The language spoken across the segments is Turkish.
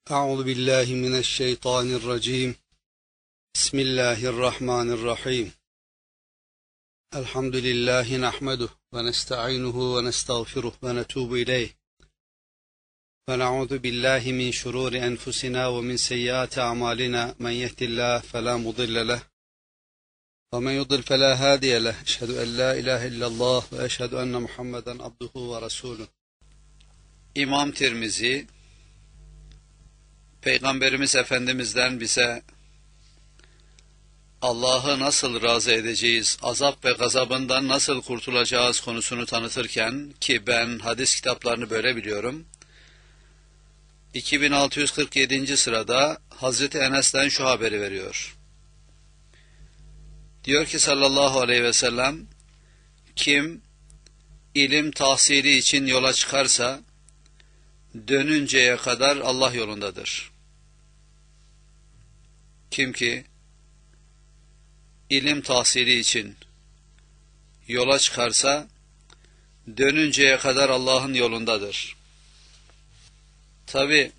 أعوذ بالله من الشيطان الرجيم. بسم الله الرحمن الرحيم. الحمد لله نحمده ونستعينه ونستغفره ونتوب إليه ونعوذ بالله من شرور أنفسنا ومن سيئات أعمالنا. من يهد الله فلا مضل له ومن يضل فلا هادي له. أشهد أن لا إله إلا الله وأشهد أن محمدا عبده ورسوله. İmam Tirmizi, Peygamberimiz Efendimiz'den bize Allah'ı nasıl razı edeceğiz, azap ve gazabından nasıl kurtulacağız konusunu tanıtırken, ki ben hadis kitaplarını böyle biliyorum, 2647. sırada Hazreti Enes'ten şu haberi veriyor. Diyor ki sallallahu aleyhi ve sellem, kim ilim tahsili için yola çıkarsa dönünceye kadar Allah yolundadır. Kim ki ilim tahsili için yola çıkarsa dönünceye kadar Allah'ın yolundadır. Tabi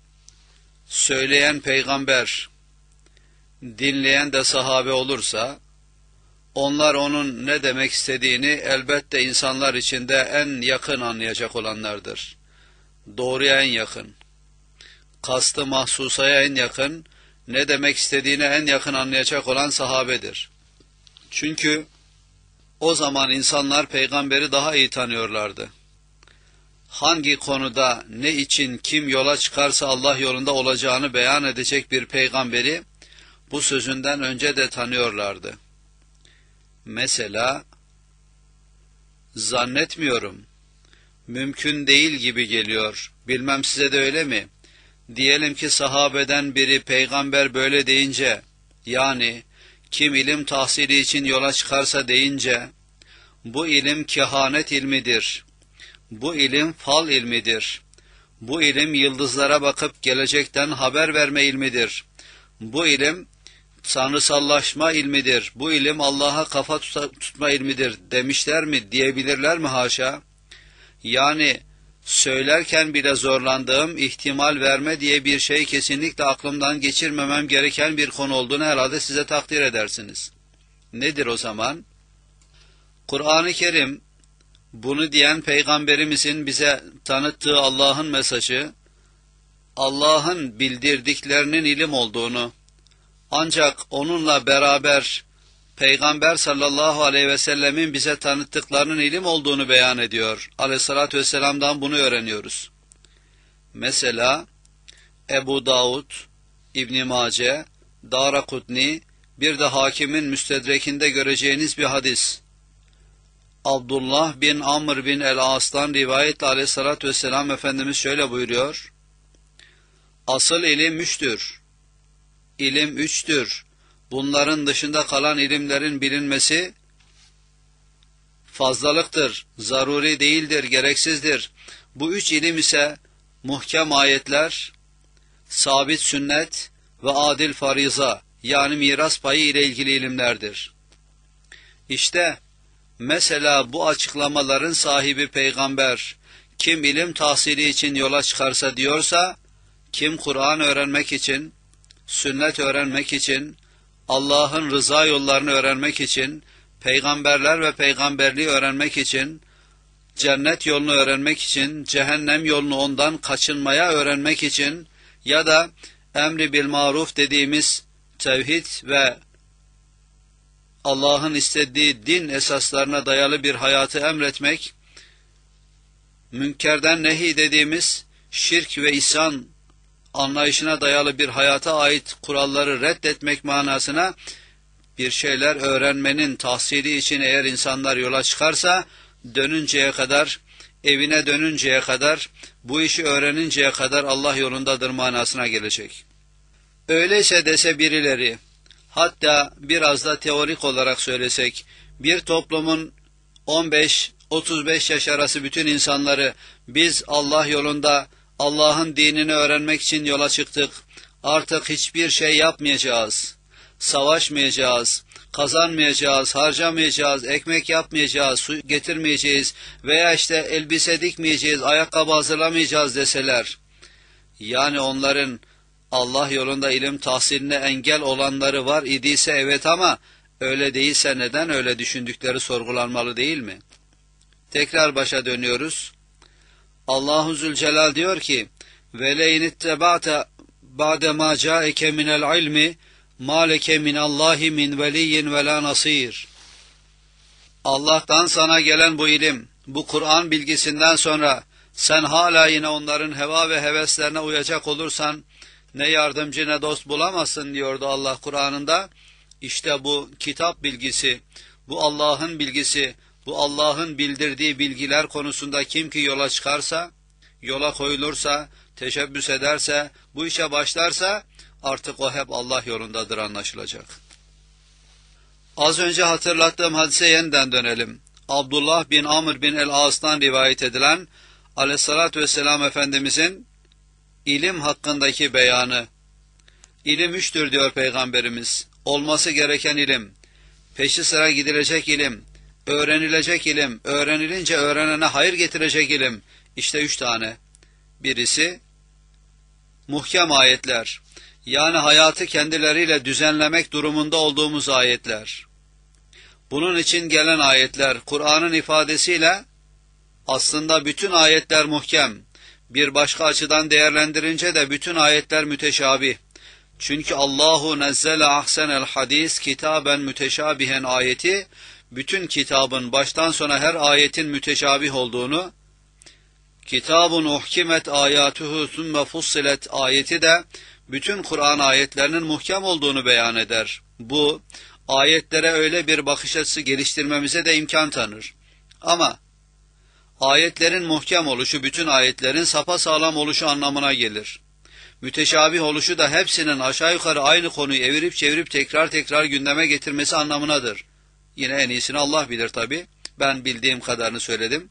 söyleyen peygamber, dinleyen de sahabe olursa onlar onun ne demek istediğini elbette insanlar içinde en yakın anlayacak olanlardır. Doğruya en yakın, kastı mahsusaya en yakın, ne demek istediğini en yakın anlayacak olan sahabedir. Çünkü o zaman insanlar peygamberi daha iyi tanıyorlardı. Hangi konuda ne için kim yola çıkarsa Allah yolunda olacağını beyan edecek bir peygamberi bu sözünden önce de tanıyorlardı. Mesela zannetmiyorum, mümkün değil gibi geliyor, bilmem size de öyle mi? Diyelim ki sahabeden biri peygamber böyle deyince, yani kim ilim tahsili için yola çıkarsa deyince, bu ilim kehanet ilmidir, bu ilim fal ilmidir, bu ilim yıldızlara bakıp gelecekten haber verme ilmidir, bu ilim tanrısallaşma ilmidir, bu ilim Allah'a kafa tutma ilmidir demişler mi, diyebilirler mi haşa? Yani söylerken bile zorlandığım, ihtimal verme diye bir şey kesinlikle aklımdan geçirmemem gereken bir konu olduğunu herhalde size takdir edersiniz. Nedir o zaman? Kur'an-ı Kerim, bunu diyen peygamberimizin bize tanıttığı Allah'ın mesajı, Allah'ın bildirdiklerinin ilim olduğunu, ancak onunla beraber Peygamber sallallahu aleyhi ve sellemin bize tanıttıklarının ilim olduğunu beyan ediyor. Aleyhissalatü vesselam'dan bunu öğreniyoruz. Mesela Ebu Davud, İbn-i Mace, Darakutni, bir de Hakim'in Müstedrek'inde göreceğiniz bir hadis. Abdullah bin Amr bin el-As'tan rivayetle aleyhissalatü vesselam Efendimiz şöyle buyuruyor. Asıl ilim üçtür. İlim üçtür. Bunların dışında kalan ilimlerin bilinmesi fazlalıktır, zaruri değildir, gereksizdir. Bu üç ilim ise muhkem ayetler, sabit sünnet ve adil fariza, yani miras payı ile ilgili ilimlerdir. İşte mesela bu açıklamaların sahibi peygamber, kim ilim tahsili için yola çıkarsa diyorsa, kim Kur'an öğrenmek için, sünnet öğrenmek için, Allah'ın rıza yollarını öğrenmek için, peygamberler ve peygamberliği öğrenmek için, cennet yolunu öğrenmek için, cehennem yolunu ondan kaçınmaya öğrenmek için ya da emri bil maruf dediğimiz tevhid ve Allah'ın istediği din esaslarına dayalı bir hayatı emretmek, münkerden nehi dediğimiz şirk ve isyan anlayışına dayalı bir hayata ait kuralları reddetmek manasına bir şeyler öğrenmenin tahsili için eğer insanlar yola çıkarsa, dönünceye kadar, evine dönünceye kadar, bu işi öğreninceye kadar Allah yolundadır manasına gelecek. Öyleyse dese birileri, hatta biraz da teorik olarak söylesek, bir toplumun 15-35 yaş arası bütün insanları biz Allah yolunda Allah'ın dinini öğrenmek için yola çıktık, artık hiçbir şey yapmayacağız, savaşmayacağız, kazanmayacağız, harcamayacağız, ekmek yapmayacağız, su getirmeyeceğiz veya işte elbise dikmeyeceğiz, ayakkabı hazırlamayacağız deseler Yani onların Allah yolunda ilim tahsiline engel olanları var idiyse evet, ama öyle değilse neden öyle düşündükleri sorgulanmalı değil mi? Tekrar başa dönüyoruz. Allahu Zülcelal diyor ki: وَلَيْنِ اتَّبَعْتَ بَعْدَ مَا جَاءَكَ مِنَ الْعِلْمِ مَا لَكَ مِنَ اللّٰهِ مِنْ وَلِيٍّ وَلَا نَصِيرٍ. Allah'tan sana gelen bu ilim, bu Kur'an bilgisinden sonra sen hala yine onların heva ve heveslerine uyacak olursan ne yardımcı ne dost bulamazsın diyordu Allah Kur'an'ında. İşte bu kitap bilgisi, bu Allah'ın bilgisi, bu Allah'ın bildirdiği bilgiler konusunda kim ki yola çıkarsa, yola koyulursa, teşebbüs ederse, bu işe başlarsa artık o hep Allah yolundadır anlaşılacak. Az önce hatırlattığım hadise yeniden dönelim. Abdullah bin Amr bin el-As'tan rivayet edilen Aleyhissalatü vesselam Efendimizin ilim hakkındaki beyanı. İlim üçtür diyor Peygamberimiz. Olması gereken ilim, peşi sıra gidilecek ilim, öğrenilecek ilim, öğrenilince öğrenene hayır getirecek ilim. İşte 3 tane. Birisi muhkem ayetler. Yani hayatı kendileriyle düzenlemek durumunda olduğumuz ayetler. Bunun için gelen ayetler, Kur'an'ın ifadesiyle aslında bütün ayetler muhkem. Bir başka açıdan değerlendirince de bütün ayetler müteşabih. Çünkü Allahu nezzele ahsenel hadis kitaben müteşabihen ayeti, bütün kitabın baştan sona her ayetin müteşabih olduğunu, kitabun uhkimet ayatuhu thumme fussilet ayeti de bütün Kur'an ayetlerinin muhkem olduğunu beyan eder. Bu, ayetlere öyle bir bakış açısı geliştirmemize de imkan tanır. Ama ayetlerin muhkem oluşu, bütün ayetlerin sapasağlam oluşu anlamına gelir. Müteşabih oluşu da hepsinin aşağı yukarı aynı konuyu evirip çevirip tekrar tekrar gündeme getirmesi anlamınadır. Yine en iyisini Allah bilir tabi. Ben bildiğim kadarını söyledim.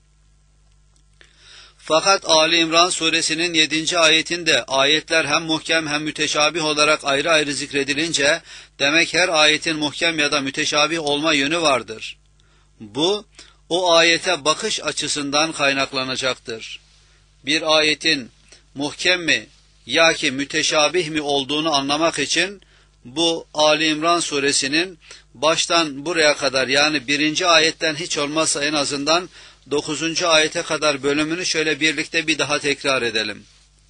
Fakat Ali İmran suresinin 7. ayetinde ayetler hem muhkem hem müteşabih olarak ayrı ayrı zikredilince demek her ayetin muhkem ya da müteşabih olma yönü vardır. Bu o ayete bakış açısından kaynaklanacaktır. Bir ayetin muhkem mi ya ki müteşabih mi olduğunu anlamak için bu Ali İmran suresinin baştan buraya kadar, yani 1. ayetten hiç olmazsa en azından 9. ayete kadar bölümünü şöyle birlikte bir daha tekrar edelim.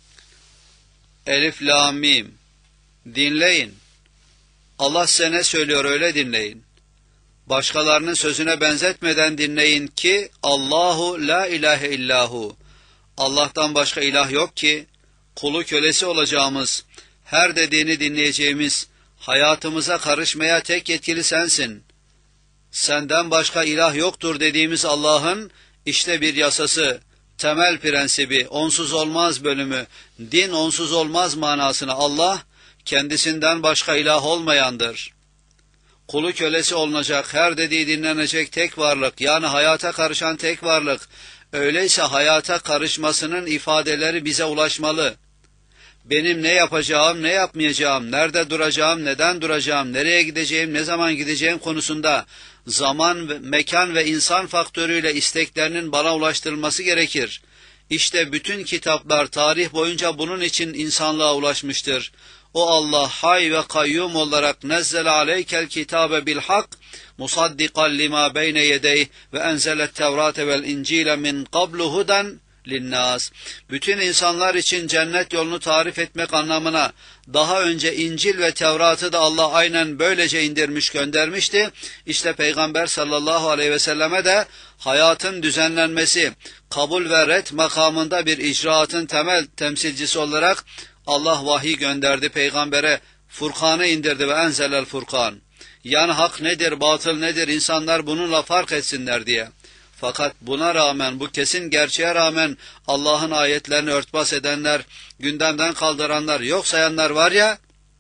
Elif, la, mim. Dinleyin. Allah size ne söylüyor öyle dinleyin. Başkalarının sözüne benzetmeden dinleyin ki Allahu la ilahe illahu. Allah'tan başka ilah yok ki, kulu kölesi olacağımız, her dediğini dinleyeceğimiz, hayatımıza karışmaya tek yetkili sensin. Senden başka ilah yoktur dediğimiz Allah'ın işte bir yasası, temel prensibi, onsuz olmaz bölümü, din onsuz olmaz manasına Allah kendisinden başka ilah olmayandır. Kulu kölesi olunacak, her dediği dinlenecek tek varlık, yani hayata karışan tek varlık. Öyleyse hayata karışmasının ifadeleri bize ulaşmalı. Benim ne yapacağım, ne yapmayacağım, nerede duracağım, neden duracağım, nereye gideceğim, ne zaman gideceğim konusunda zaman, mekan ve insan faktörüyle isteklerinin bana ulaştırılması gerekir. İşte bütün kitaplar tarih boyunca bunun için insanlığa ulaşmıştır. O Allah hay ve kayyum olarak nezzele aleykel kitabe bil hak musaddiqan lima beyne yedeyh ve enzelet tevrate vel incile min qablu huden linnas. Bütün insanlar için cennet yolunu tarif etmek anlamına daha önce İncil ve Tevrat'ı da Allah aynen böylece indirmiş göndermişti. İşte Peygamber sallallahu aleyhi ve selleme de hayatın düzenlenmesi, kabul ve ret makamında bir icraatın temel temsilcisi olarak Allah vahiy gönderdi Peygamber'e, Furkan'ı indirdi ve enzelel Furkan. Yani hak nedir, batıl nedir, insanlar bununla fark etsinler diye. Fakat buna rağmen, bu kesin gerçeğe rağmen Allah'ın ayetlerini örtbas edenler, gündemden kaldıranlar, yok sayanlar var ya,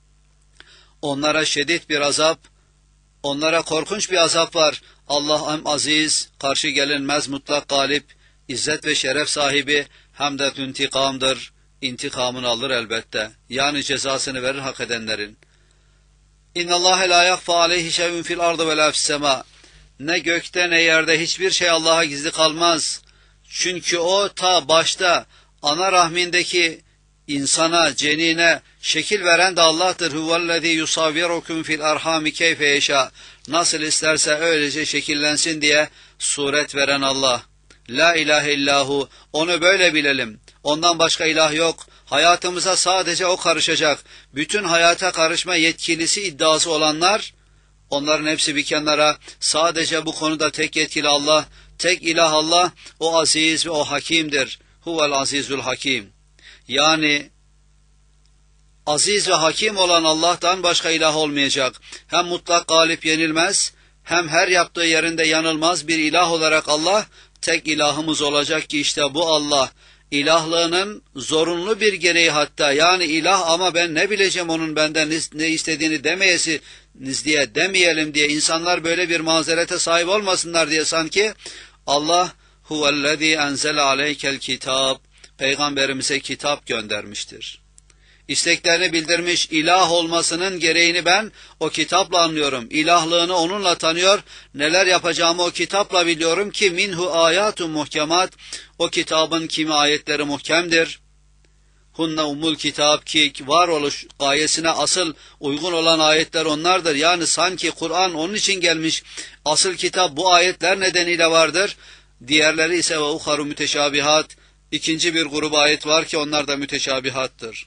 onlara şiddet bir azap, onlara korkunç bir azap var. Allah hem aziz, karşı gelinmez mutlak galip, izzet ve şeref sahibi, hem de intikamdır, intikamını alır elbette. Yani cezasını verir hak edenlerin. İnna Allahe la yakfa aleyhi şey'un fil ardı ve la fis sema. Ne gökte ne yerde hiçbir şey Allah'a gizli kalmaz. Çünkü o ta başta ana rahmindeki insana, cenine şekil veren de Allah'tır. Huvellezî yusavvirukum fil arhami keyfe yeşâ. Nasıl isterse öylece şekillensin diye suret veren Allah. La ilahe illahu. Onu böyle bilelim. Ondan başka ilah yok. Hayatımıza sadece o karışacak. Bütün hayata karışma yetkilisi iddiası olanlar, onların hepsi bir kenara. Sadece bu konuda tek yetkili Allah, tek ilah Allah. O aziz ve o hakimdir. Huvel azizul hakim. Yani aziz ve hakim olan Allah'tan başka ilah olmayacak. Hem mutlak galip yenilmez, hem her yaptığı yerinde yanılmaz bir ilah olarak Allah tek ilahımız olacak ki işte bu Allah. İlahlığının zorunlu bir gereği hatta, yani ilah ama ben ne bileceğim onun benden ne istediğini demeyesiniz diye, demeyelim diye insanlar böyle bir mazerete sahip olmasınlar diye sanki Allah huvellezî enzele aleykel kitap, peygamberimize kitap göndermiştir. İsteklerini bildirmiş, ilah olmasının gereğini ben o kitapla anlıyorum. İlahlığını onunla tanıyor, neler yapacağımı o kitapla biliyorum ki minhu ayatun muhkemat, o kitabın kimi ayetleri muhkemdir. Hunne umul kitap, ki varoluş gayesine asıl uygun olan ayetler onlardır. Yani sanki Kur'an onun için gelmiş, asıl kitap bu ayetler nedeniyle vardır. Diğerleri ise ve uharu müteşabihat, ikinci bir grup ayet var ki onlar da müteşabihattır.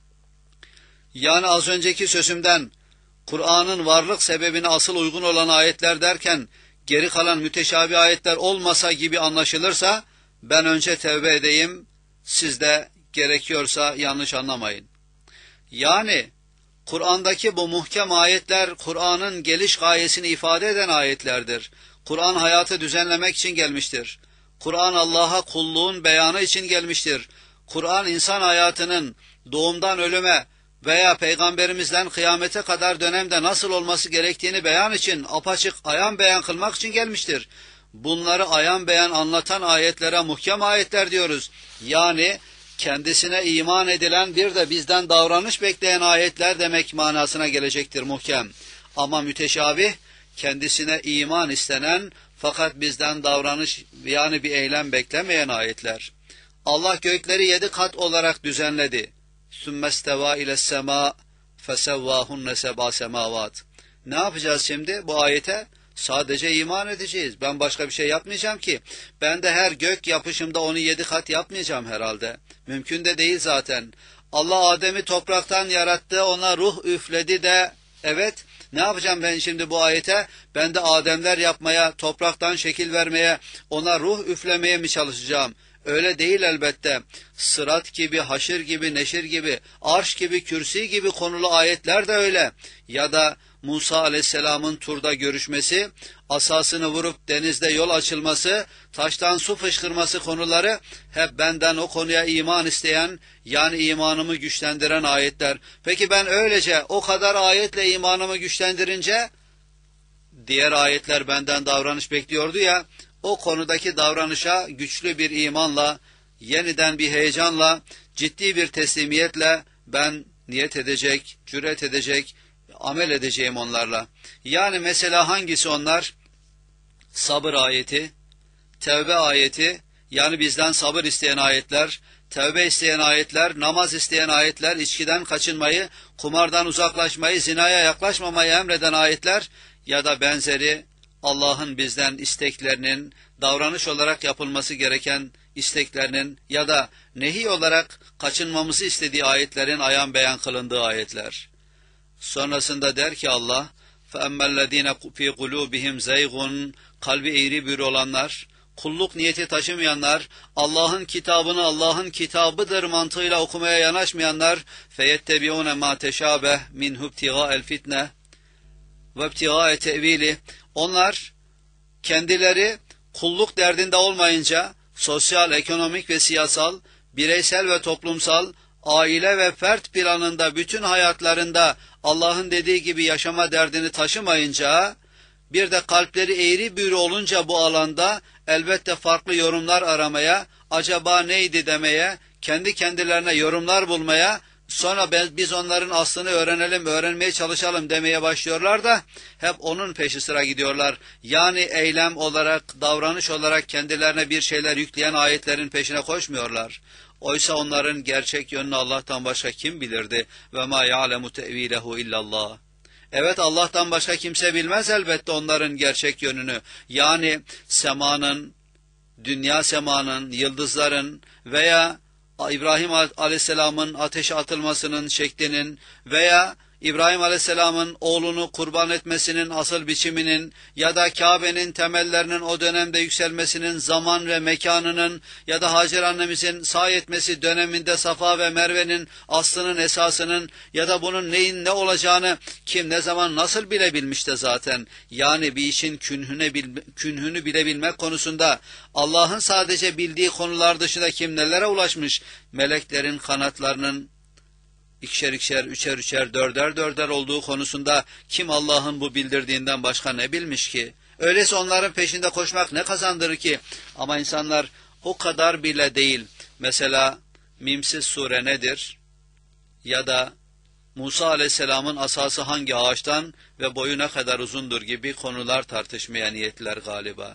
Yani az önceki sözümden Kur'an'ın varlık sebebine asıl uygun olan ayetler derken geri kalan müteşabih ayetler olmasa gibi anlaşılırsa ben önce tevbe edeyim, siz de gerekiyorsa yanlış anlamayın. Yani Kur'an'daki bu muhkem ayetler Kur'an'ın geliş gayesini ifade eden ayetlerdir. Kur'an hayatı düzenlemek için gelmiştir. Kur'an Allah'a kulluğun beyanı için gelmiştir. Kur'an insan hayatının doğumdan ölüme veya peygamberimizden kıyamete kadar dönemde nasıl olması gerektiğini beyan için, apaçık ayan beyan kılmak için gelmiştir. Bunları ayan beyan anlatan ayetlere muhkem ayetler diyoruz. Yani kendisine iman edilen bir de bizden davranış bekleyen ayetler demek manasına gelecektir muhkem. Ama müteşabih, kendisine iman istenen fakat bizden davranış yani bir eylem beklemeyen ayetler. Allah gökleri 7 kat olarak düzenledi. Sümmesteva ilessema fesevvahunne seba semavat. Ne yapacağız şimdi bu ayete? Sadece iman edeceğiz. Ben başka bir şey yapmayacağım ki. Ben de her gök yapışımda onu 7 kat yapmayacağım herhalde. Mümkün de değil zaten. Allah Adem'i topraktan yarattı, ona ruh üfledi de, evet, ne yapacağım ben şimdi bu ayete? Ben de Ademler yapmaya, topraktan şekil vermeye, ona ruh üflemeye mi çalışacağım? Öyle değil elbette. Sırat gibi, haşir gibi, neşir gibi, arş gibi, kürsi gibi konulu ayetler de öyle. Ya da Musa aleyhisselamın Tur'da görüşmesi, asasını vurup denizde yol açılması, taştan su fışkırması konuları hep benden o konuya iman isteyen, yani imanımı güçlendiren ayetler. Peki ben öylece o kadar ayetle imanımı güçlendirince, diğer ayetler benden davranış bekliyordu ya, o konudaki davranışa güçlü bir imanla, yeniden bir heyecanla, ciddi bir teslimiyetle ben niyet edecek, cüret edecek, amel edeceğim onlarla. Yani mesela hangisi onlar? Sabır ayeti, tevbe ayeti, yani bizden sabır isteyen ayetler, tevbe isteyen ayetler, namaz isteyen ayetler, içkiden kaçınmayı, kumardan uzaklaşmayı, zinaya yaklaşmamayı emreden ayetler ya da benzeri Allah'ın bizden isteklerinin, davranış olarak yapılması gereken isteklerinin ya da nehi olarak kaçınmamızı istediği ayetlerin ayan beyan kılındığı ayetler. Sonrasında der ki Allah, فَاَمَّا الَّذ۪ينَ ف۪ي قُلُوبِهِمْ زَيْغٌ, kalbi eğri büğrü olanlar, kulluk niyeti taşımayanlar, Allah'ın kitabını Allah'ın kitabıdır mantığıyla okumaya yanaşmayanlar, فَيَتَّبِعُونَ مَا تَشَابَهْ مِنْهُ ابْتِغَاءَ الْفِتْنَةِ وَابْتِغَاءَ تَأْو۪يلِ. Onlar kendileri kulluk derdinde olmayınca, sosyal, ekonomik ve siyasal, bireysel ve toplumsal, aile ve fert planında bütün hayatlarında Allah'ın dediği gibi yaşama derdini taşımayınca, bir de kalpleri eğri büğrü olunca bu alanda elbette farklı yorumlar aramaya, acaba neydi demeye, kendi kendilerine yorumlar bulmaya, sonra biz onların aslını öğrenelim, öğrenmeye çalışalım demeye başlıyorlar da hep onun peşi sıra gidiyorlar. Yani eylem olarak, davranış olarak kendilerine bir şeyler yükleyen ayetlerin peşine koşmuyorlar. Oysa onların gerçek yönünü Allah'tan başka kim bilirdi? Ve ma ya'lemu tevilehu illallah. Evet, Allah'tan başka kimse bilmez elbette onların gerçek yönünü. Yani semanın, dünya semanın, yıldızların veya İbrahim Aleyhisselam'ın ateşe atılmasının şeklinin veya İbrahim Aleyhisselam'ın oğlunu kurban etmesinin asıl biçiminin ya da Kabe'nin temellerinin o dönemde yükselmesinin zaman ve mekanının ya da Hacer annemizin sahi etmesi döneminde Safa ve Merve'nin aslının esasının ya da bunun neyin ne olacağını kim ne zaman nasıl bilebilmiş de zaten. Yani bir işin künhünü bilebilmek konusunda Allah'ın sadece bildiği konular dışında kim nelere ulaşmış? Meleklerin kanatlarının İkişer ikişer, üçer üçer, dörder dörder olduğu konusunda kim Allah'ın bu bildirdiğinden başka ne bilmiş ki? Öyleyse onların peşinde koşmak ne kazandırır ki? Ama insanlar o kadar bile değil. Mesela Mimsiz sure nedir? Ya da Musa Aleyhisselam'ın asası hangi ağaçtan ve boyu ne kadar uzundur gibi konular tartışmaya niyetliler galiba.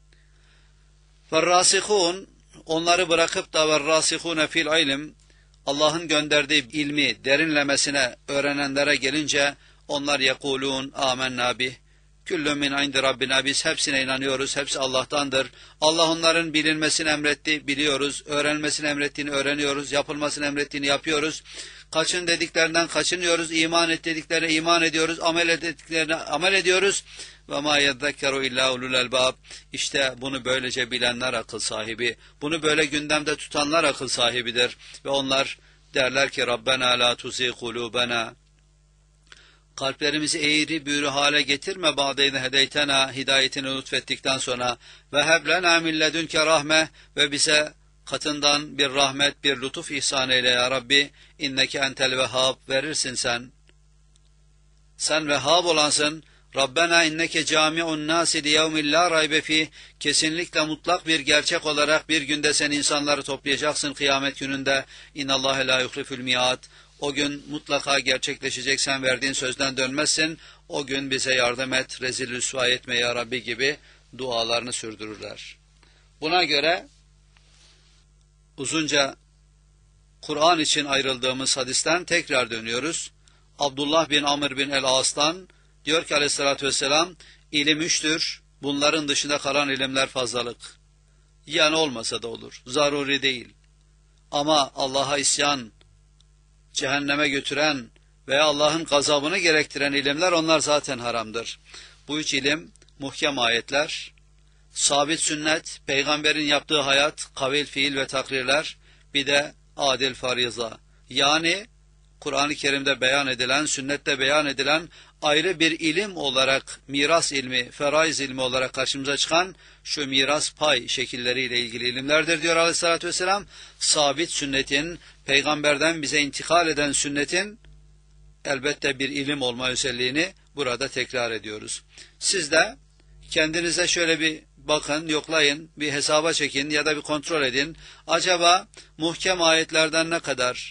وَالرَّاسِخُونَ onları bırakıp da وَالرَّاسِخُونَ فِي الْعِلْمِ Allah'ın gönderdiği ilmi derinlemesine öğrenenlere gelince onlar yekulun amennâ bih. Küllün min indi Rabbina, biz hepsine inanıyoruz, hepsi Allah'tandır. Allah onların bilinmesini emretti, biliyoruz, öğrenilmesini emrettiğini öğreniyoruz, yapılmasını emrettiğini yapıyoruz. Kaçın dediklerinden kaçınıyoruz, iman et dediklerine iman ediyoruz, amel et dediklerine amel ediyoruz. Ve ma yedzekkeru illa ulul elbab. İşte bunu böylece bilenler akıl sahibi, bunu böyle gündemde tutanlar akıl sahibidir. Ve onlar derler ki Rabbena la tuzi kulubena. Kalplerimizi eğri büğrü hale getirme ba'deyne hedeytena, hidayetini lütfettikten sonra ve heblena min ledünke rahme, ve bize katından bir rahmet, bir lütuf ihsan eyle ya Rabbi. İnneke entel vehhab, verirsin sen. Sen vehhab olansın. Rabbena inneke cami'un nasi li yevmin la raybe fih. Kesinlikle mutlak bir gerçek olarak bir günde sen insanları toplayacaksın kıyamet gününde. İnnallâhe la yuhlifül mi'ad. O gün mutlaka gerçekleşecek, sen verdiğin sözden dönmezsin. O gün bize yardım et, rezil rüsva etme ya Rabbi gibi dualarını sürdürürler. Buna göre uzunca Kur'an için ayrıldığımız hadisten tekrar dönüyoruz. Abdullah bin Amr bin el-As'tan diyor ki aleyhissalatü vesselam, ilim üçtür, bunların dışında kalan ilimler fazlalık. Yani olmasa da olur, zaruri değil. Ama Allah'a isyan, cehenneme götüren veya Allah'ın gazabını gerektiren ilimler, onlar zaten haramdır. Bu üç ilim, muhkem ayetler, sabit sünnet, peygamberin yaptığı hayat, kavil, fiil ve takrirler, bir de adil fariza. Yani Kur'an-ı Kerim'de beyan edilen, sünnette beyan edilen ayrı bir ilim olarak, miras ilmi, feraiz ilmi olarak karşımıza çıkan şu miras pay şekilleriyle ilgili ilimlerdir diyor aleyhissalatü vesselam. Sabit sünnetin, peygamberden bize intikal eden sünnetin elbette bir ilim olma özelliğini burada tekrar ediyoruz. Siz de kendinize şöyle bir bakın, yoklayın, bir hesaba çekin ya da bir kontrol edin. Acaba muhkem ayetlerden ne kadar?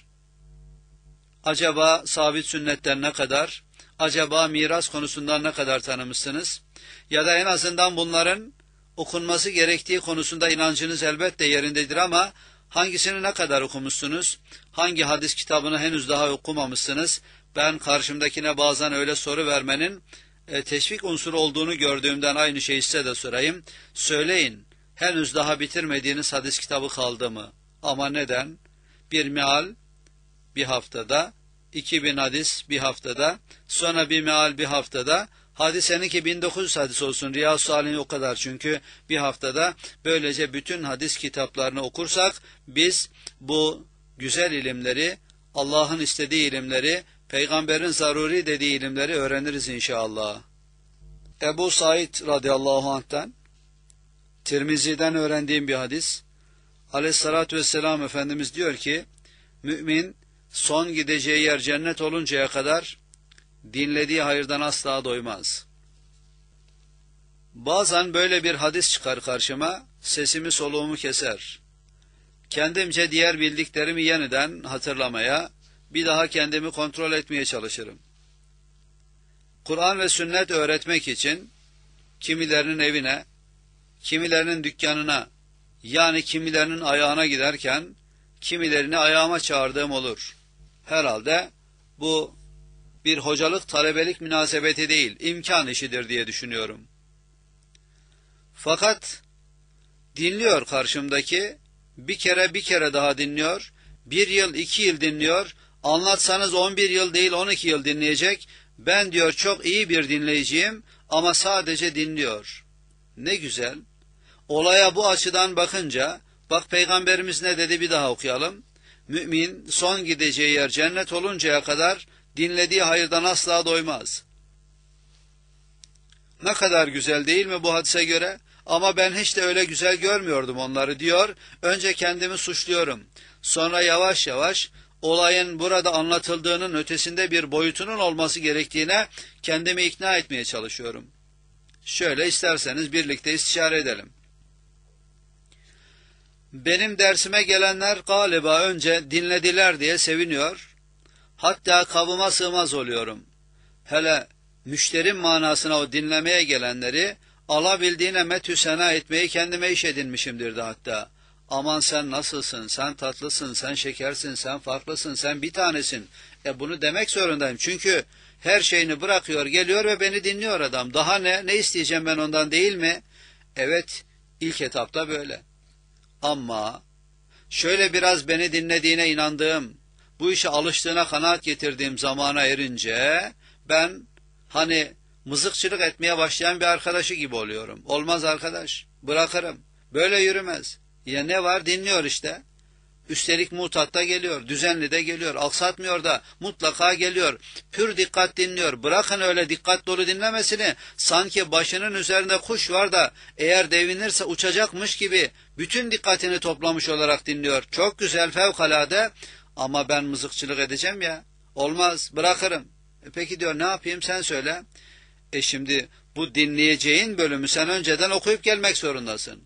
Acaba sabit sünnetten ne kadar? Acaba miras konusundan ne kadar tanımışsınız? Ya da en azından bunların okunması gerektiği konusunda inancınız elbette yerindedir ama hangisini ne kadar okumuşsunuz? Hangi hadis kitabını henüz daha okumamışsınız? Ben karşımdakine bazen öyle soru vermenin teşvik unsuru olduğunu gördüğümden aynı şeyi size de sorayım. Söyleyin, henüz daha bitirmediğiniz hadis kitabı kaldı mı? Ama neden? Bir meal bir haftada, 2000 hadis bir haftada, sonra bir meal bir haftada, hadi seninki 1900 hadis olsun, Riyâz-ı Sâlihîn o kadar çünkü bir haftada. Böylece bütün hadis kitaplarını okursak biz bu güzel ilimleri, Allah'ın istediği ilimleri, peygamberin zaruri dediği ilimleri öğreniriz inşallah. Ebu Said radıyallahu anh'ten, Tirmizi'den öğrendiğim bir hadis, aleyhissalatü vesselam Efendimiz diyor ki, mümin son gideceği yer cennet oluncaya kadar dinlediği hayırdan asla doymaz. Bazen böyle bir hadis çıkar karşıma, sesimi soluğumu keser. Kendimce diğer bildiklerimi yeniden hatırlamaya, bir daha kendimi kontrol etmeye çalışırım. Kur'an ve sünnet öğretmek için kimilerinin evine, kimilerinin dükkanına, yani kimilerinin ayağına giderken kimilerini ayağıma çağırdığım olur. Herhalde bu bir hocalık talebelik münasebeti değil, imkan işidir diye düşünüyorum. Fakat dinliyor karşımdaki, bir kere daha dinliyor, 1 yıl 2 yıl dinliyor, anlatsanız 11 yıl değil 12 yıl dinleyecek. Ben diyor çok iyi bir dinleyiciyim ama sadece dinliyor. Ne güzel. Olaya bu açıdan bakınca, bak Peygamberimiz ne dedi, bir daha okuyalım. Mümin son gideceği yer cennet oluncaya kadar dinlediği hayırdan asla doymaz. Ne kadar güzel değil mi bu hadise göre? Ama ben hiç de öyle güzel görmüyordum onları diyor. Önce kendimi suçluyorum. Sonra yavaş yavaş olayın burada anlatıldığının ötesinde bir boyutunun olması gerektiğine kendimi ikna etmeye çalışıyorum. Şöyle isterseniz birlikte istişare edelim. Benim dersime gelenler galiba önce dinlediler diye seviniyor. Hatta kabıma sığmaz oluyorum. Hele müşterim manasına o dinlemeye gelenleri alabildiğine methü sena etmeyi kendime iş edinmişimdir de hatta. Aman sen nasılsın, sen tatlısın, sen şekersin, sen farklısın, sen bir tanesin. Bunu demek zorundayım çünkü her şeyini bırakıyor, geliyor ve beni dinliyor adam. Daha ne isteyeceğim ben ondan, değil mi? Evet, ilk etapta böyle. Ama şöyle biraz beni dinlediğine inandığım, bu işe alıştığına kanaat getirdiğim zamana erince ben hani mızıkçılık etmeye başlayan bir arkadaşı gibi oluyorum. Olmaz arkadaş, bırakırım. Böyle yürümez. Ya ne var, dinliyor işte. Üstelik mutat da geliyor, düzenli de geliyor, aksatmıyor da mutlaka geliyor. Pür dikkat dinliyor. Bırakın öyle dikkat dolu dinlemesini. Sanki başının üzerinde kuş var da eğer devinirse uçacakmış gibi bütün dikkatini toplamış olarak dinliyor. Çok güzel, fevkalade, ama ben mızıkçılık edeceğim ya. Olmaz, bırakırım. Peki diyor, ne yapayım sen söyle. Şimdi bu dinleyeceğin bölümü sen önceden okuyup gelmek zorundasın.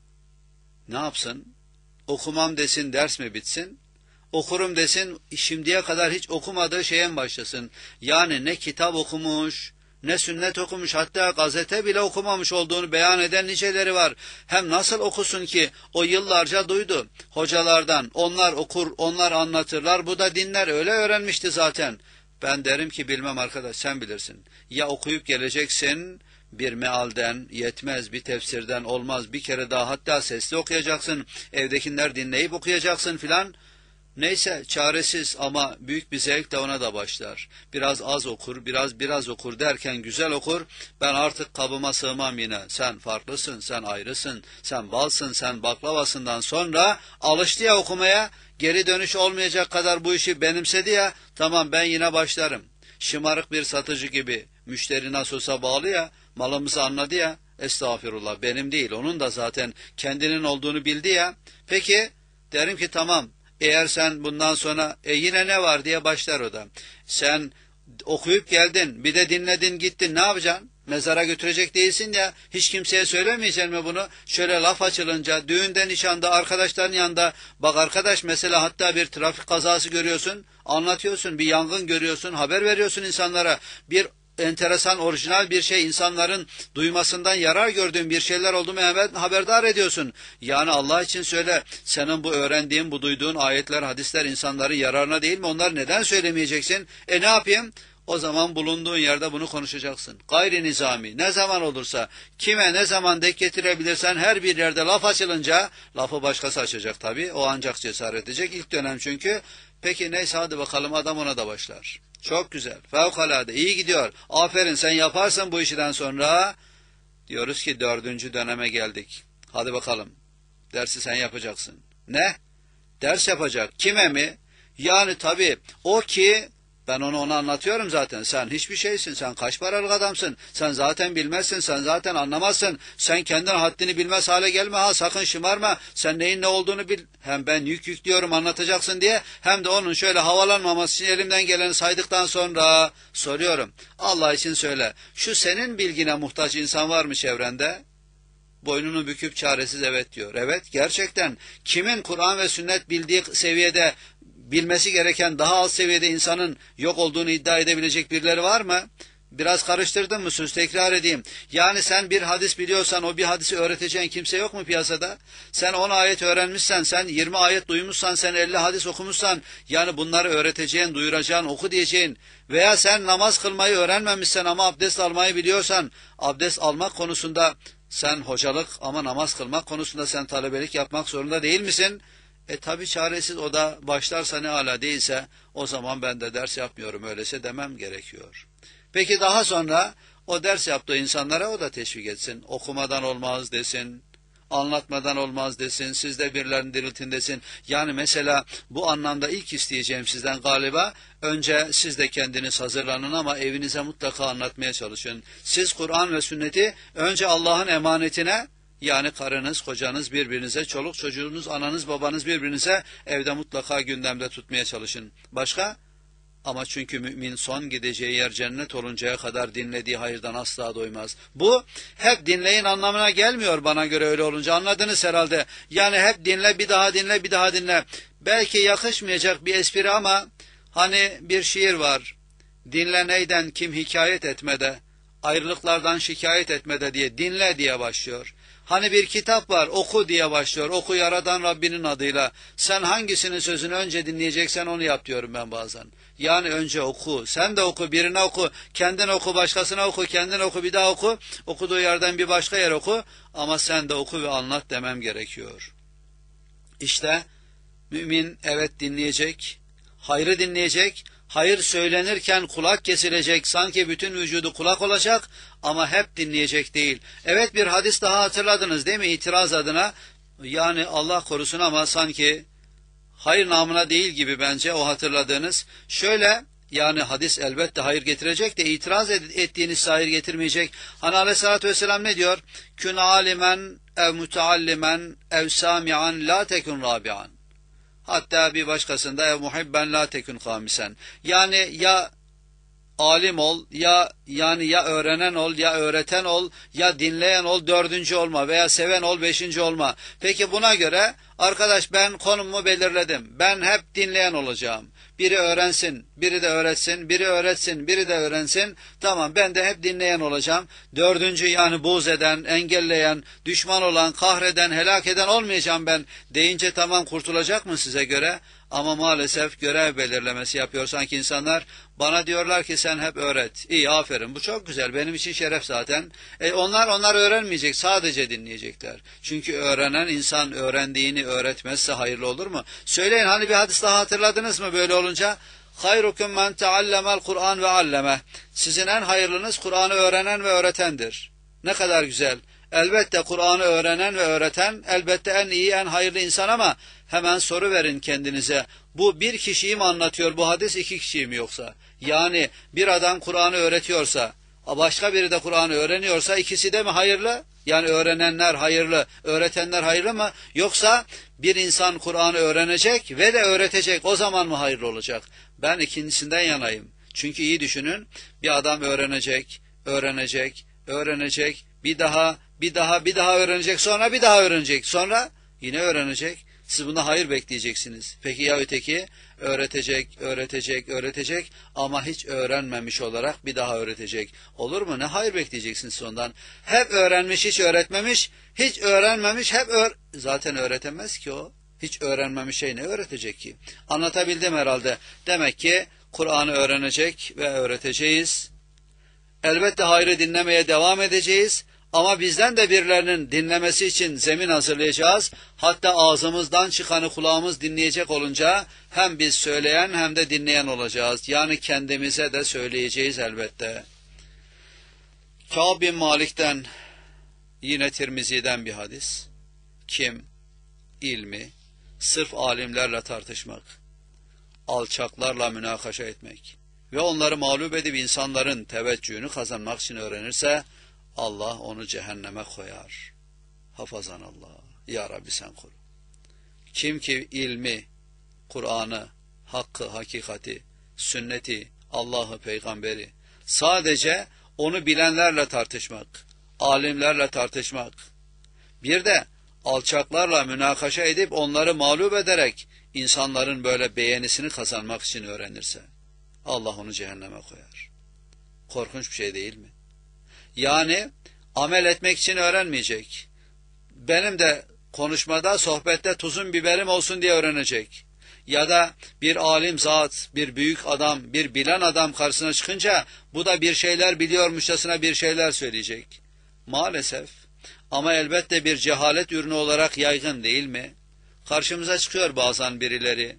Ne yapsın? Okumam desin, ders mi bitsin? Okurum desin, şimdiye kadar hiç okumadığı şeye mi başlasın? Yani ne kitap okumuş, ne sünnet okumuş, hatta gazete bile okumamış olduğunu beyan eden niceleri var. Hem nasıl okusun ki? O yıllarca duydu hocalardan. Onlar okur, onlar anlatırlar, bu da dinler, öyle öğrenmişti zaten. Ben derim ki bilmem arkadaş, sen bilirsin. Ya okuyup geleceksin, bir mealden yetmez, bir tefsirden olmaz, bir kere daha hatta sesli okuyacaksın, evdekiler dinleyip okuyacaksın filan. Neyse, çaresiz ama büyük bir zevk de ona da başlar. Biraz az okur, biraz okur derken güzel okur. Ben artık kabıma sığmam yine. Sen farklısın, sen ayrısın, sen balsın, sen baklavasından sonra alıştı ya okumaya, geri dönüş olmayacak kadar bu işi benimsedi ya, tamam ben yine başlarım. Şımarık bir satıcı gibi, müşteri nasıl olsa bağlı ya, malımızı anladı ya, estağfirullah benim değil, onun da zaten kendinin olduğunu bildi ya. Peki derim ki tamam, eğer sen bundan sonra yine ne var diye başlar o da. Sen okuyup geldin, bir de dinledin gittin, ne yapacaksın? Mezara götürecek değilsin ya, hiç kimseye söylemeyeceksin mi bunu? Şöyle laf açılınca, düğünde, nişanda, arkadaşların yanında, bak arkadaş mesela hatta bir trafik kazası görüyorsun, anlatıyorsun, bir yangın görüyorsun, haber veriyorsun insanlara, bir enteresan, orijinal bir şey, insanların duymasından yarar gördüğün bir şeyler oldu mu hemen haberdar ediyorsun. Yani Allah için söyle, senin bu öğrendiğin, bu duyduğun ayetler, hadisler insanların yararına değil mi? Onları neden söylemeyeceksin? Ne yapayım? O zaman bulunduğun yerde bunu konuşacaksın. Gayri nizami, ne zaman olursa, kime ne zaman denk getirebilirsen, her bir yerde laf açılınca, lafı başkası açacak tabii, o ancak cesaret edecek, ilk dönem çünkü. Peki neyse, hadi bakalım, adam ona da başlar. Çok güzel, fevkalade, iyi gidiyor. Aferin, sen yaparsın bu işten sonra. Diyoruz ki 4. döneme geldik. Hadi bakalım, dersi sen yapacaksın. Ne? Ders yapacak. Kime mi? Yani tabii o ki, ben ona anlatıyorum zaten. Sen hiçbir şeysin, sen kaç paralık adamsın. Sen zaten bilmezsin, sen zaten anlamazsın. Sen kendin haddini bilmez hale gelme ha, sakın şımarma. Sen neyin ne olduğunu bil. Hem ben yük diyorum anlatacaksın diye, hem de onun şöyle havalanmaması için elimden geleni saydıktan sonra soruyorum. Allah için söyle, şu senin bilgine muhtaç insan var mı çevrende? Boynunu büküp çaresiz evet diyor. Evet, gerçekten kimin Kur'an ve sünnet bildiği seviyede, bilmesi gereken daha alt seviyede insanın yok olduğunu iddia edebilecek birileri var mı? Biraz karıştırdın mı? Söz tekrar edeyim. Yani sen bir hadis biliyorsan o bir hadisi öğreteceğin kimse yok mu piyasada? Sen 10 ayet öğrenmişsen, sen 20 ayet duymuşsan, sen 50 hadis okumuşsan, yani bunları öğreteceğin, duyuracağın, oku diyeceğin veya sen namaz kılmayı öğrenmemişsen ama abdest almayı biliyorsan, abdest almak konusunda sen hocalık ama namaz kılmak konusunda sen talebelik yapmak zorunda değil misin? Tabi çaresiz, o da başlarsa ne ala, değilse o zaman ben de ders yapmıyorum öyleyse demem gerekiyor. Peki daha sonra o ders yaptığı insanlara o da teşvik etsin. Okumadan olmaz desin, anlatmadan olmaz desin, siz de birilerini diriltin desin. Yani mesela bu anlamda ilk isteyeceğim sizden galiba, önce siz de kendiniz hazırlanın ama evinize mutlaka anlatmaya çalışın. Siz Kur'an ve sünneti önce Allah'ın emanetine, yani karınız, kocanız birbirinize, çoluk çocuğunuz, ananız, babanız birbirinize evde mutlaka gündemde tutmaya çalışın. Başka? Ama çünkü mümin son gideceği yer cennet oluncaya kadar dinlediği hayırdan asla doymaz. Bu hep dinleyin anlamına gelmiyor bana göre, öyle olunca anladınız herhalde. Yani hep dinle, bir daha dinle, bir daha dinle. Belki yakışmayacak bir espri ama hani bir şiir var. Dinle neyden kim hikayet etmede, ayrılıklardan şikayet etmede diye, dinle diye başlıyor. Hani bir kitap var, oku diye başlıyor. Oku yaradan Rabbinin adıyla. Sen hangisinin sözünü önce dinleyeceksen onu yap diyorum ben bazen. Yani önce oku, sen de oku, birine oku, kendin oku, başkasına oku, kendin oku, bir daha oku. Okuduğu yerden bir başka yer oku ama sen de oku ve anlat demem gerekiyor. İşte mümin evet dinleyecek, hayrı dinleyecek, hayır söylenirken kulak kesilecek, sanki bütün vücudu kulak olacak ama hep dinleyecek değil. Evet, bir hadis daha hatırladınız değil mi, itiraz adına? Yani Allah korusun ama sanki hayır namına değil gibi bence o hatırladığınız. Şöyle, yani hadis elbette hayır getirecek de itiraz ettiğiniz hayır getirmeyecek. Hani aleyhissalatü vesselam ne diyor? Kün alimen ev müteallimen ev sami'an la tekun rabi'an. Hatta bir başkasında ev muhibben la tekun kamisen. Yani ya alim ol, ya öğrenen ol, ya öğreten ol, ya dinleyen ol, dördüncü olma veya seven ol, beşinci olma. Peki buna göre arkadaş ben konumumu belirledim. Ben hep dinleyen olacağım. Biri öğrensin, biri de öğretsin, biri öğretsin, biri de öğrensin. Tamam, ben de hep dinleyen olacağım. Dördüncü, yani buğz eden, engelleyen, düşman olan, kahreden, helak eden olmayacağım ben deyince tamam, kurtulacak mı size göre? Ama maalesef görev belirlemesi yapıyor sanki insanlar. Bana diyorlar ki sen hep öğret. İyi, aferin, bu çok güzel, benim için şeref zaten. Onlar öğrenmeyecek, sadece dinleyecekler. Çünkü öğrenen insan öğrendiğini öğretmezse hayırlı olur mu? Söyleyin, hani bir hadis daha hatırladınız mı böyle olunca? Hayrukum men teallemel Kur'an ve alleme. Sizin en hayırlınız Kur'an'ı öğrenen ve öğretendir. Ne kadar güzel. Elbette Kur'an'ı öğrenen ve öğreten elbette en iyi, en hayırlı insan ama hemen soru verin kendinize. Bu bir kişiyi mi anlatıyor bu hadis, iki kişiyi mi yoksa? Yani bir adam Kur'an'ı öğretiyorsa, başka biri de Kur'an'ı öğreniyorsa ikisi de mi hayırlı? Yani öğrenenler hayırlı, öğretenler hayırlı mı? Yoksa bir insan Kur'an'ı öğrenecek ve de öğretecek, o zaman mı hayırlı olacak? Ben ikincisinden yanayım. Çünkü iyi düşünün, bir adam öğrenecek, bir daha öğrenecek, sonra bir daha öğrenecek, sonra yine öğrenecek. Siz bunda hayır bekleyeceksiniz. Peki ya öteki? Öğretecek ama hiç öğrenmemiş olarak bir daha öğretecek. Olur mu? Ne hayır bekleyeceksiniz ondan? Hep öğrenmiş, hiç öğretmemiş, hiç öğrenmemiş, zaten öğretemez ki o. Hiç öğrenmemiş şey ne öğretecek ki? Anlatabildim herhalde. Demek ki Kur'an'ı öğrenecek ve öğreteceğiz. Elbette hayrı dinlemeye devam edeceğiz. Ama bizden de birilerinin dinlemesi için zemin hazırlayacağız. Hatta ağzımızdan çıkanı kulağımız dinleyecek olunca hem biz söyleyen hem de dinleyen olacağız. Yani kendimize de söyleyeceğiz elbette. Kâb bin Malik'ten, yine Tirmizi'den bir hadis. Kim ilmi sırf alimlerle tartışmak, alçaklarla münakaşa etmek ve onları mağlup edip insanların teveccühünü kazanmak için öğrenirse, Allah onu cehenneme koyar. Hafazan Allah. Ya Rabbi sen koru. Kim ki ilmi, Kur'an'ı, hakkı, hakikati, sünneti, Allah'ı, peygamberi, sadece onu bilenlerle tartışmak, alimlerle tartışmak, bir de alçaklarla münakaşa edip onları mağlup ederek insanların böyle beğenisini kazanmak için öğrenirse, Allah onu cehenneme koyar. Korkunç bir şey değil mi? Yani amel etmek için öğrenmeyecek. Benim de konuşmada, sohbette tuzun biberim olsun diye öğrenecek. Ya da bir alim zat, bir büyük adam, bir bilen adam karşısına çıkınca bu da bir şeyler biliyormuşçasına bir şeyler söyleyecek. Maalesef. Ama elbette bir cehalet ürünü olarak yaygın değil mi? Karşımıza çıkıyor bazen birileri.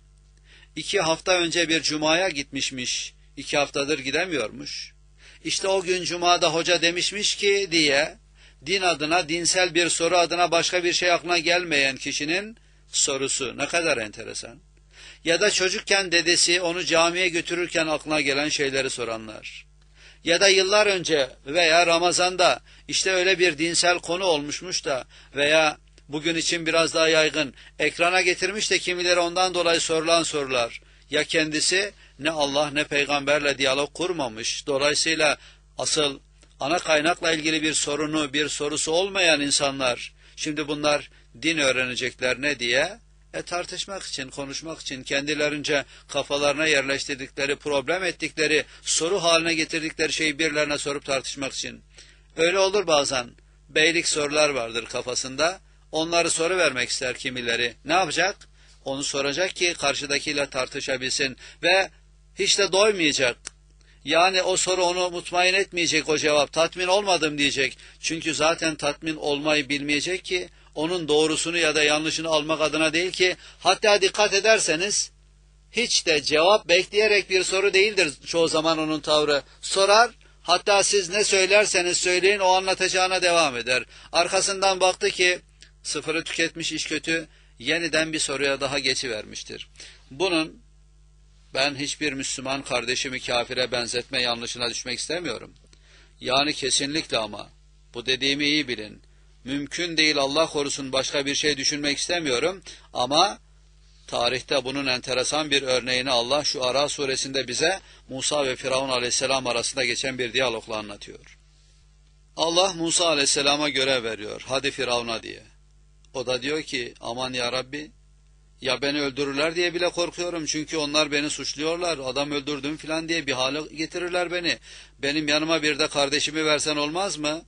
2 hafta önce bir cumaya gitmişmiş, 2 haftadır gidemiyormuş. İşte o gün cumada hoca demişmiş ki diye, din adına, dinsel bir soru adına başka bir şey aklına gelmeyen kişinin sorusu ne kadar enteresan. Ya da çocukken dedesi onu camiye götürürken aklına gelen şeyleri soranlar. Ya da yıllar önce veya Ramazan'da işte öyle bir dinsel konu olmuşmuş da veya bugün için biraz daha yaygın ekrana getirmiş de kimileri ondan dolayı sorulan sorular. Ya kendisi ne Allah ne peygamberle diyalog kurmamış. Dolayısıyla asıl ana kaynakla ilgili bir sorunu, bir sorusu olmayan insanlar şimdi bunlar din öğrenecekler ne diye? Tartışmak için, konuşmak için, kendilerince kafalarına yerleştirdikleri, problem ettikleri, soru haline getirdikleri şeyi birilerine sorup tartışmak için. Öyle olur bazen. Beylik sorular vardır kafasında. Onları soru vermek ister kimileri. Ne yapacak? Onu soracak ki karşıdakiyle tartışabilsin ve hiç de doymayacak. Yani o soru onu mutmain etmeyecek, o cevap. Tatmin olmadım diyecek. Çünkü zaten tatmin olmayı bilmeyecek ki onun doğrusunu ya da yanlışını almak adına değil ki, hatta dikkat ederseniz hiç de cevap bekleyerek bir soru değildir çoğu zaman onun tavrı. Sorar, hatta siz ne söylerseniz söyleyin o anlatacağına devam eder. Arkasından baktı ki sıfırı tüketmiş, iş kötü, yeniden bir soruya daha geçivermiştir. Bunun ben hiçbir Müslüman kardeşimi kafire benzetme yanlışına düşmek istemiyorum. Yani kesinlikle, ama bu dediğimi iyi bilin. Mümkün değil, Allah korusun, başka bir şey düşünmek istemiyorum ama tarihte bunun enteresan bir örneğini Allah şu Ara suresinde bize Musa ve Firavun aleyhisselam arasında geçen bir diyalogla anlatıyor. Allah Musa aleyhisselama görev veriyor, hadi Firavun'a diye. O da diyor ki aman ya Rabbi, ya beni öldürürler diye bile korkuyorum, çünkü onlar beni suçluyorlar, adam öldürdüm filan diye bir hale getirirler beni. Benim yanıma bir de kardeşimi versen olmaz mı?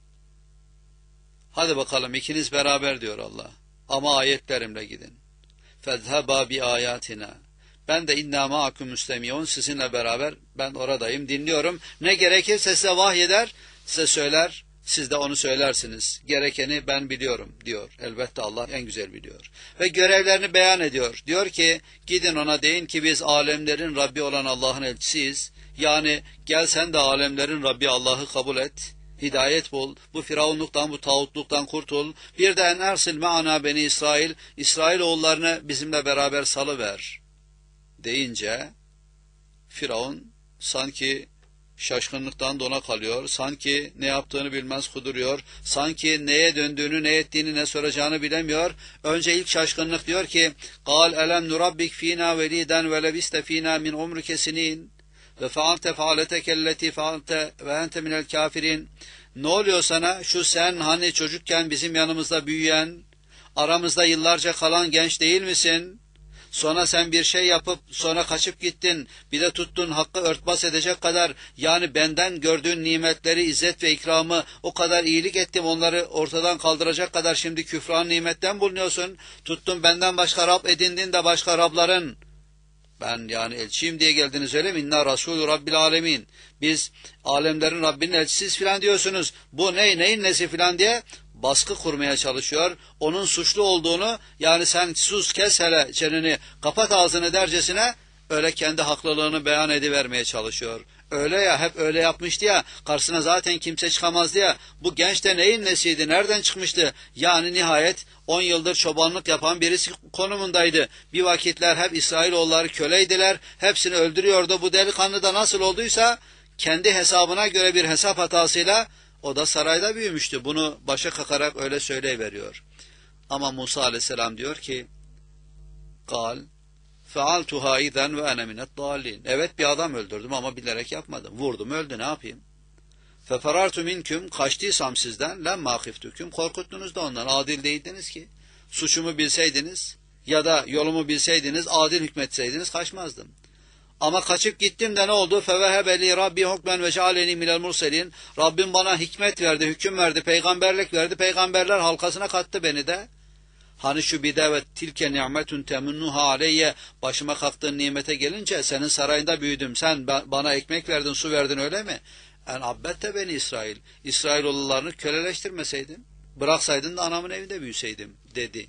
Hadi bakalım ikiniz beraber diyor Allah. Ama ayetlerimle gidin. فَذْهَبَا بِآيَاتِنَا Ben de اِنَّا مَعَكُمْ مُسْتَمِيُونَ Sizinle beraber ben oradayım, dinliyorum. Ne gerekirse size vahyeder, size söyler, siz de onu söylersiniz. Gerekeni ben biliyorum diyor. Elbette Allah en güzel biliyor. Ve görevlerini beyan ediyor. Diyor ki gidin ona deyin ki biz alemlerin Rabbi olan Allah'ın elçisiyiz. Yani gel sen de alemlerin Rabbi Allah'ı kabul et. Hidayet bul, bu firavunluktan, bu tağutluktan kurtul. Bir de en ersil me'ana beni İsrail, İsrailoğullarını bizimle beraber salıver deyince Firavun sanki şaşkınlıktan dona kalıyor, sanki ne yaptığını bilmez kuduruyor, sanki neye döndüğünü, ne ettiğini, ne soracağını bilemiyor. Önce ilk şaşkınlık, diyor ki قَالْ أَلَمْ نُرَبِّكْ ف۪ينَا وَل۪يدًا وَلَبِسْتَ ف۪ينَا مِنْ عُمْرِكَ سِن۪ينَ ve faalte faaleteke faalte ve ente minel kafirin. Ne oluyor sana? Şu sen hani çocukken bizim yanımızda büyüyen, aramızda yıllarca kalan genç değil misin? Sonra sen bir şey yapıp sonra kaçıp gittin. Bir de tuttun hakkı örtbas edecek kadar, yani benden gördüğün nimetleri, izzet ve ikramı, o kadar iyilik ettim, onları ortadan kaldıracak kadar şimdi küfran nimetten bulunuyorsun. Tuttun benden başka Rab edindin de başka Rabların. Ben yani elçiyim diye geldiniz öyle mi? İnna Rasulü Rabbil Alemin. Biz alemlerin Rabbinin elçisiyiz filan diyorsunuz. Bu neyin nesi filan diye baskı kurmaya çalışıyor. Onun suçlu olduğunu, yani sen sus kes hele çeneni kapat ağzını dercesine öyle kendi haklılığını beyan edivermeye çalışıyor. Öyle ya, hep öyle yapmıştı ya, karşısına zaten kimse çıkamazdı ya, bu genç de neyin nesiydi, nereden çıkmıştı? Yani nihayet 10 yıldır çobanlık yapan birisi konumundaydı. Bir vakitler hep İsrailoğulları köleydiler, hepsini öldürüyordu. Bu delikanlı da nasıl olduysa kendi hesabına göre bir hesap hatasıyla o da sarayda büyümüştü. Bunu başa kakarak öyle söyleyiveriyor. Ama Musa aleyhisselam diyor ki kal fealtuha izen ve ene minet dallin. Evet, bir adam öldürdüm ama bilerek yapmadım. Vurdum, öldü, ne yapayım? Feferartu minküm, kaçtıysam sizden, lemma khiftuküm, korkuttunuz da ondan. Adil değildiniz ki. Suçumu bilseydiniz ya da yolumu bilseydiniz, adil hükmetseydiniz kaçmazdım. Ama kaçıp gittim de ne oldu? Fevehebeli Rabbi hukmen ve cealeni minel murselin. Rabbim bana hikmet verdi, hüküm verdi, peygamberlik verdi. Peygamberler halkasına kattı beni de. Hani şu bir de tilke ni'metun temunnuha aleyye, başıma kalktığın nimete gelince senin sarayında büyüdüm. Sen bana ekmek verdin, su verdin, öyle mi? En abbette beni İsrail. İsrailoğullarını köleleştirmeseydin, bıraksaydın da anamın evinde büyüseydim dedi.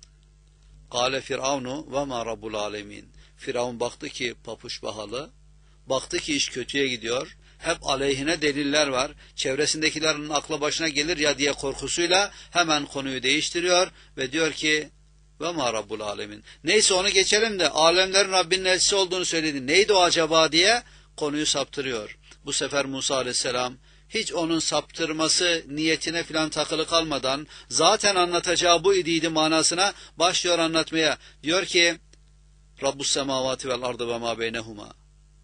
Kâle firavunu ve ma rabbul alemin. Firavun baktı ki papuç bahalı, baktı ki iş kötüye gidiyor, hep aleyhine deliller var, çevresindekilerin aklı başına gelir ya diye korkusuyla hemen konuyu değiştiriyor ve diyor ki ve ma rabbul alemin. Neyse onu geçelim de alemlerin Rabbinin elçisi olduğunu söyledi. Neydi o acaba diye konuyu saptırıyor. Bu sefer Musa aleyhisselam hiç onun saptırması niyetine filan takılı kalmadan zaten anlatacağı bu idiydi manasına başlıyor anlatmaya. Diyor ki Rabbus semavati vel ardı ve ma beynehuma.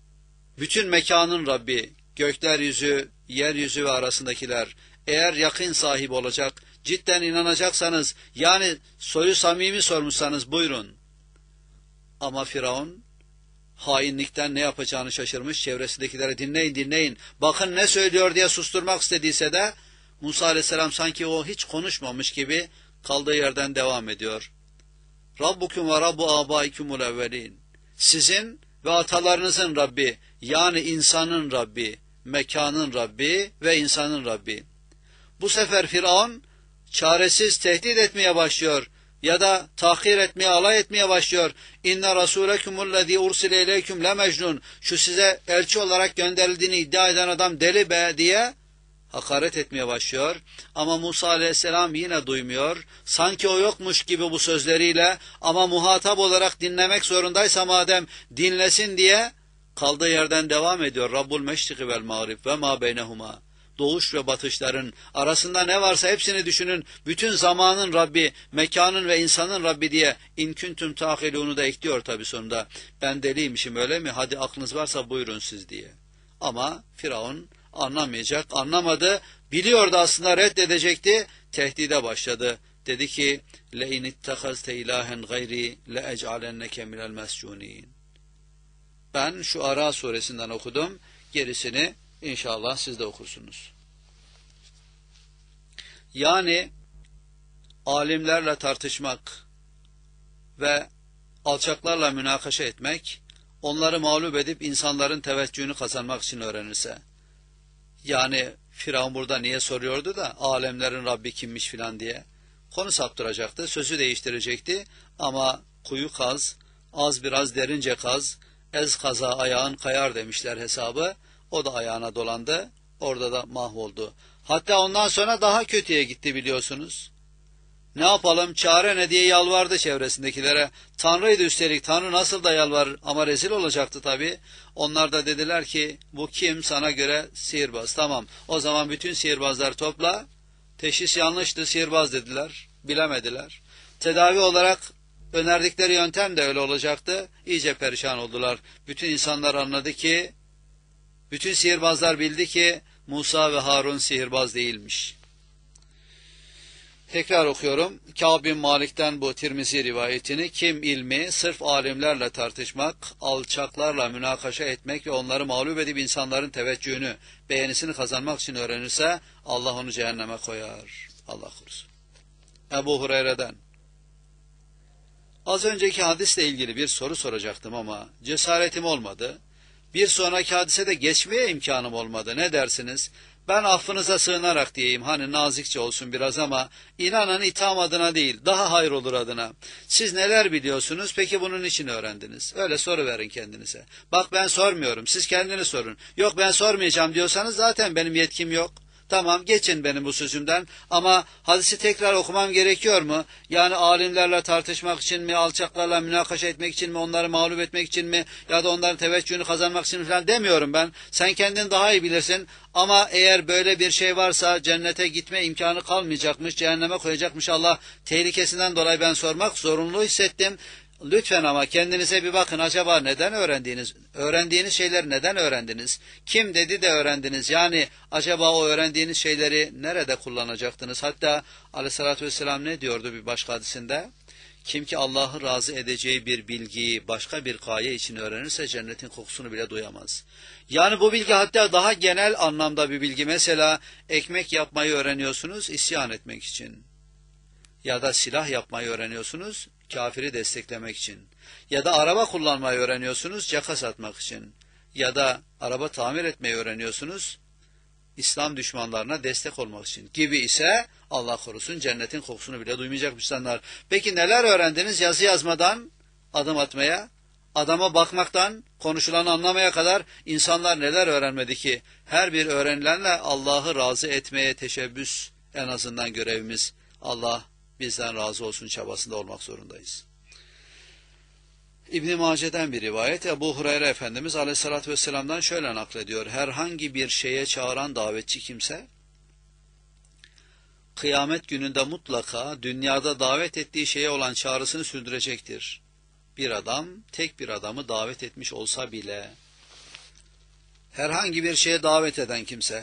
Bütün mekanın Rabbi, gökler yüzü, yeryüzü ve arasındakiler, eğer yakın sahibi olacak, cidden inanacaksanız, yani soyu samimi sormuşsanız buyurun. Ama Firavun hainlikten ne yapacağını şaşırmış, çevresindekilere dinleyin, bakın ne söylüyor diye susturmak istediyse de Musa aleyhisselam sanki o hiç konuşmamış gibi kaldığı yerden devam ediyor. Rabbukum ve Rabbu abaikumul evvelin. Sizin ve atalarınızın Rabbi, yani insanın Rabbi, mekanın Rabbi ve insanın Rabbi. Bu sefer Firavun çaresiz tehdit etmeye başlıyor ya da tahkir etmeye, alay etmeye başlıyor. İnne rasulekumullezî ursile ileyküm le mecnun. Şu size elçi olarak gönderildiğini iddia eden adam deli be diye hakaret etmeye başlıyor. Ama Musa aleyhisselam yine duymuyor. Sanki o yokmuş gibi bu sözleriyle, ama muhatap olarak dinlemek zorundaysa madem dinlesin diye kaldığı yerden devam ediyor. Rabbul meşriki vel mağrib ve ma beynehuma. Doğuş ve batışların arasında ne varsa hepsini düşünün. Bütün zamanın Rabbi, mekanın ve insanın Rabbi diye in kuntum ta'kilûn'u da ekliyor tabi sonunda. Ben deliymişim öyle mi? Hadi aklınız varsa buyurun siz diye. Ama Firavun anlamayacak, anlamadı. Biliyordu aslında, reddedecekti. Tehdide başladı. Dedi ki لَاِنِ اتَّخَذْتَ اِلَٰهًا غَيْرِي لَاَجْعَلَنَّكَ مِنَ الْمَسْجُونِينَ. Ben şu Ara suresinden okudum. Gerisini İnşallah siz de okursunuz. Yani alimlerle tartışmak ve alçaklarla münakaşa etmek, onları mağlup edip insanların teveccühünü kazanmak için öğrenirse. Yani Firavun burada niye soruyordu da alemlerin Rabbi kimmiş filan diye. Konu saptıracaktı, sözü değiştirecekti ama kuyu kaz, az biraz derince kaz, ez kaza ayağın kayar demişler hesabı. O da ayağına dolandı, orada da mahvoldu. Hatta ondan sonra daha kötüye gitti biliyorsunuz. Ne yapalım, çare ne diye yalvardı çevresindekilere. Tanrıydı üstelik, Tanrı nasıl da yalvarır ama rezil olacaktı tabii. Onlar da dediler ki bu kim, sana göre sihirbaz. Tamam, o zaman bütün sihirbazlar topla. Teşhis yanlıştı, sihirbaz dediler, bilemediler. Tedavi olarak önerdikleri yöntem de öyle olacaktı. İyice perişan oldular. Bütün insanlar anladı ki, bütün sihirbazlar bildi ki Musa ve Harun sihirbaz değilmiş. Tekrar okuyorum. Kâb bin Malik'ten bu Tirmizi rivayetini, kim ilmi sırf alimlerle tartışmak, alçaklarla münakaşa etmek ve onları mağlup edip insanların teveccühünü, beğenisini kazanmak için öğrenirse Allah onu cehenneme koyar. Allah korusun. Ebu Hureyre'den. Az önceki hadisle ilgili bir soru soracaktım ama cesaretim olmadı. Bir sonraki hadise de geçmeye imkanım olmadı. Ne dersiniz? Ben affınıza sığınarak diyeyim, hani nazikçe olsun biraz ama inanın itham adına değil, daha hayır olur adına. Siz neler biliyorsunuz, peki bunun için öğrendiniz? Öyle soru verin kendinize. Bak ben sormuyorum, siz kendiniz sorun. Yok ben sormayacağım diyorsanız zaten benim yetkim yok. Tamam, geçin benim bu sözümden ama hadisi tekrar okumam gerekiyor mu? Yani alimlerle tartışmak için mi, alçaklarla münakaşa etmek için mi, onları mağlup etmek için mi ya da onların teveccühünü kazanmak için falan demiyorum ben. Sen kendin daha iyi bilirsin ama eğer böyle bir şey varsa cennete gitme imkanı kalmayacakmış, cehenneme koyacakmış Allah tehlikesinden dolayı ben sormak zorunlu hissettim. Lütfen ama kendinize bir bakın, acaba neden öğrendiğiniz şeyleri neden öğrendiniz? Kim dedi de öğrendiniz? Yani acaba o öğrendiğiniz şeyleri nerede kullanacaktınız? Hatta aleyhissalatü vesselam ne diyordu bir başka hadisinde? Kim ki Allah'ı razı edeceği bir bilgiyi başka bir gaye için öğrenirse cennetin kokusunu bile duyamaz. Yani bu bilgi hatta daha genel anlamda bir bilgi. Mesela ekmek yapmayı öğreniyorsunuz isyan etmek için. Ya da silah yapmayı öğreniyorsunuz kafiri desteklemek için. Ya da araba kullanmayı öğreniyorsunuz caka satmak için. Ya da araba tamir etmeyi öğreniyorsunuz İslam düşmanlarına destek olmak için gibi ise Allah korusun cennetin kokusunu bile duymayacak insanlar. Peki neler öğrendiniz? Yazı yazmadan adım atmaya, adama bakmaktan, konuşulanı anlamaya kadar insanlar neler öğrenmedi ki? Her bir öğrenilenle Allah'ı razı etmeye teşebbüs en azından görevimiz. Allah bizden razı olsun çabasında olmak zorundayız. İbn-i Mace'den bir rivayet, Ebu Hureyre Efendimiz Aleyhisselatü Vesselam'dan şöyle naklediyor. Herhangi bir şeye çağıran davetçi kimse, kıyamet gününde mutlaka dünyada davet ettiği şeye olan çağrısını sürdürecektir. Bir adam, tek bir adamı davet etmiş olsa bile, herhangi bir şeye davet eden kimse,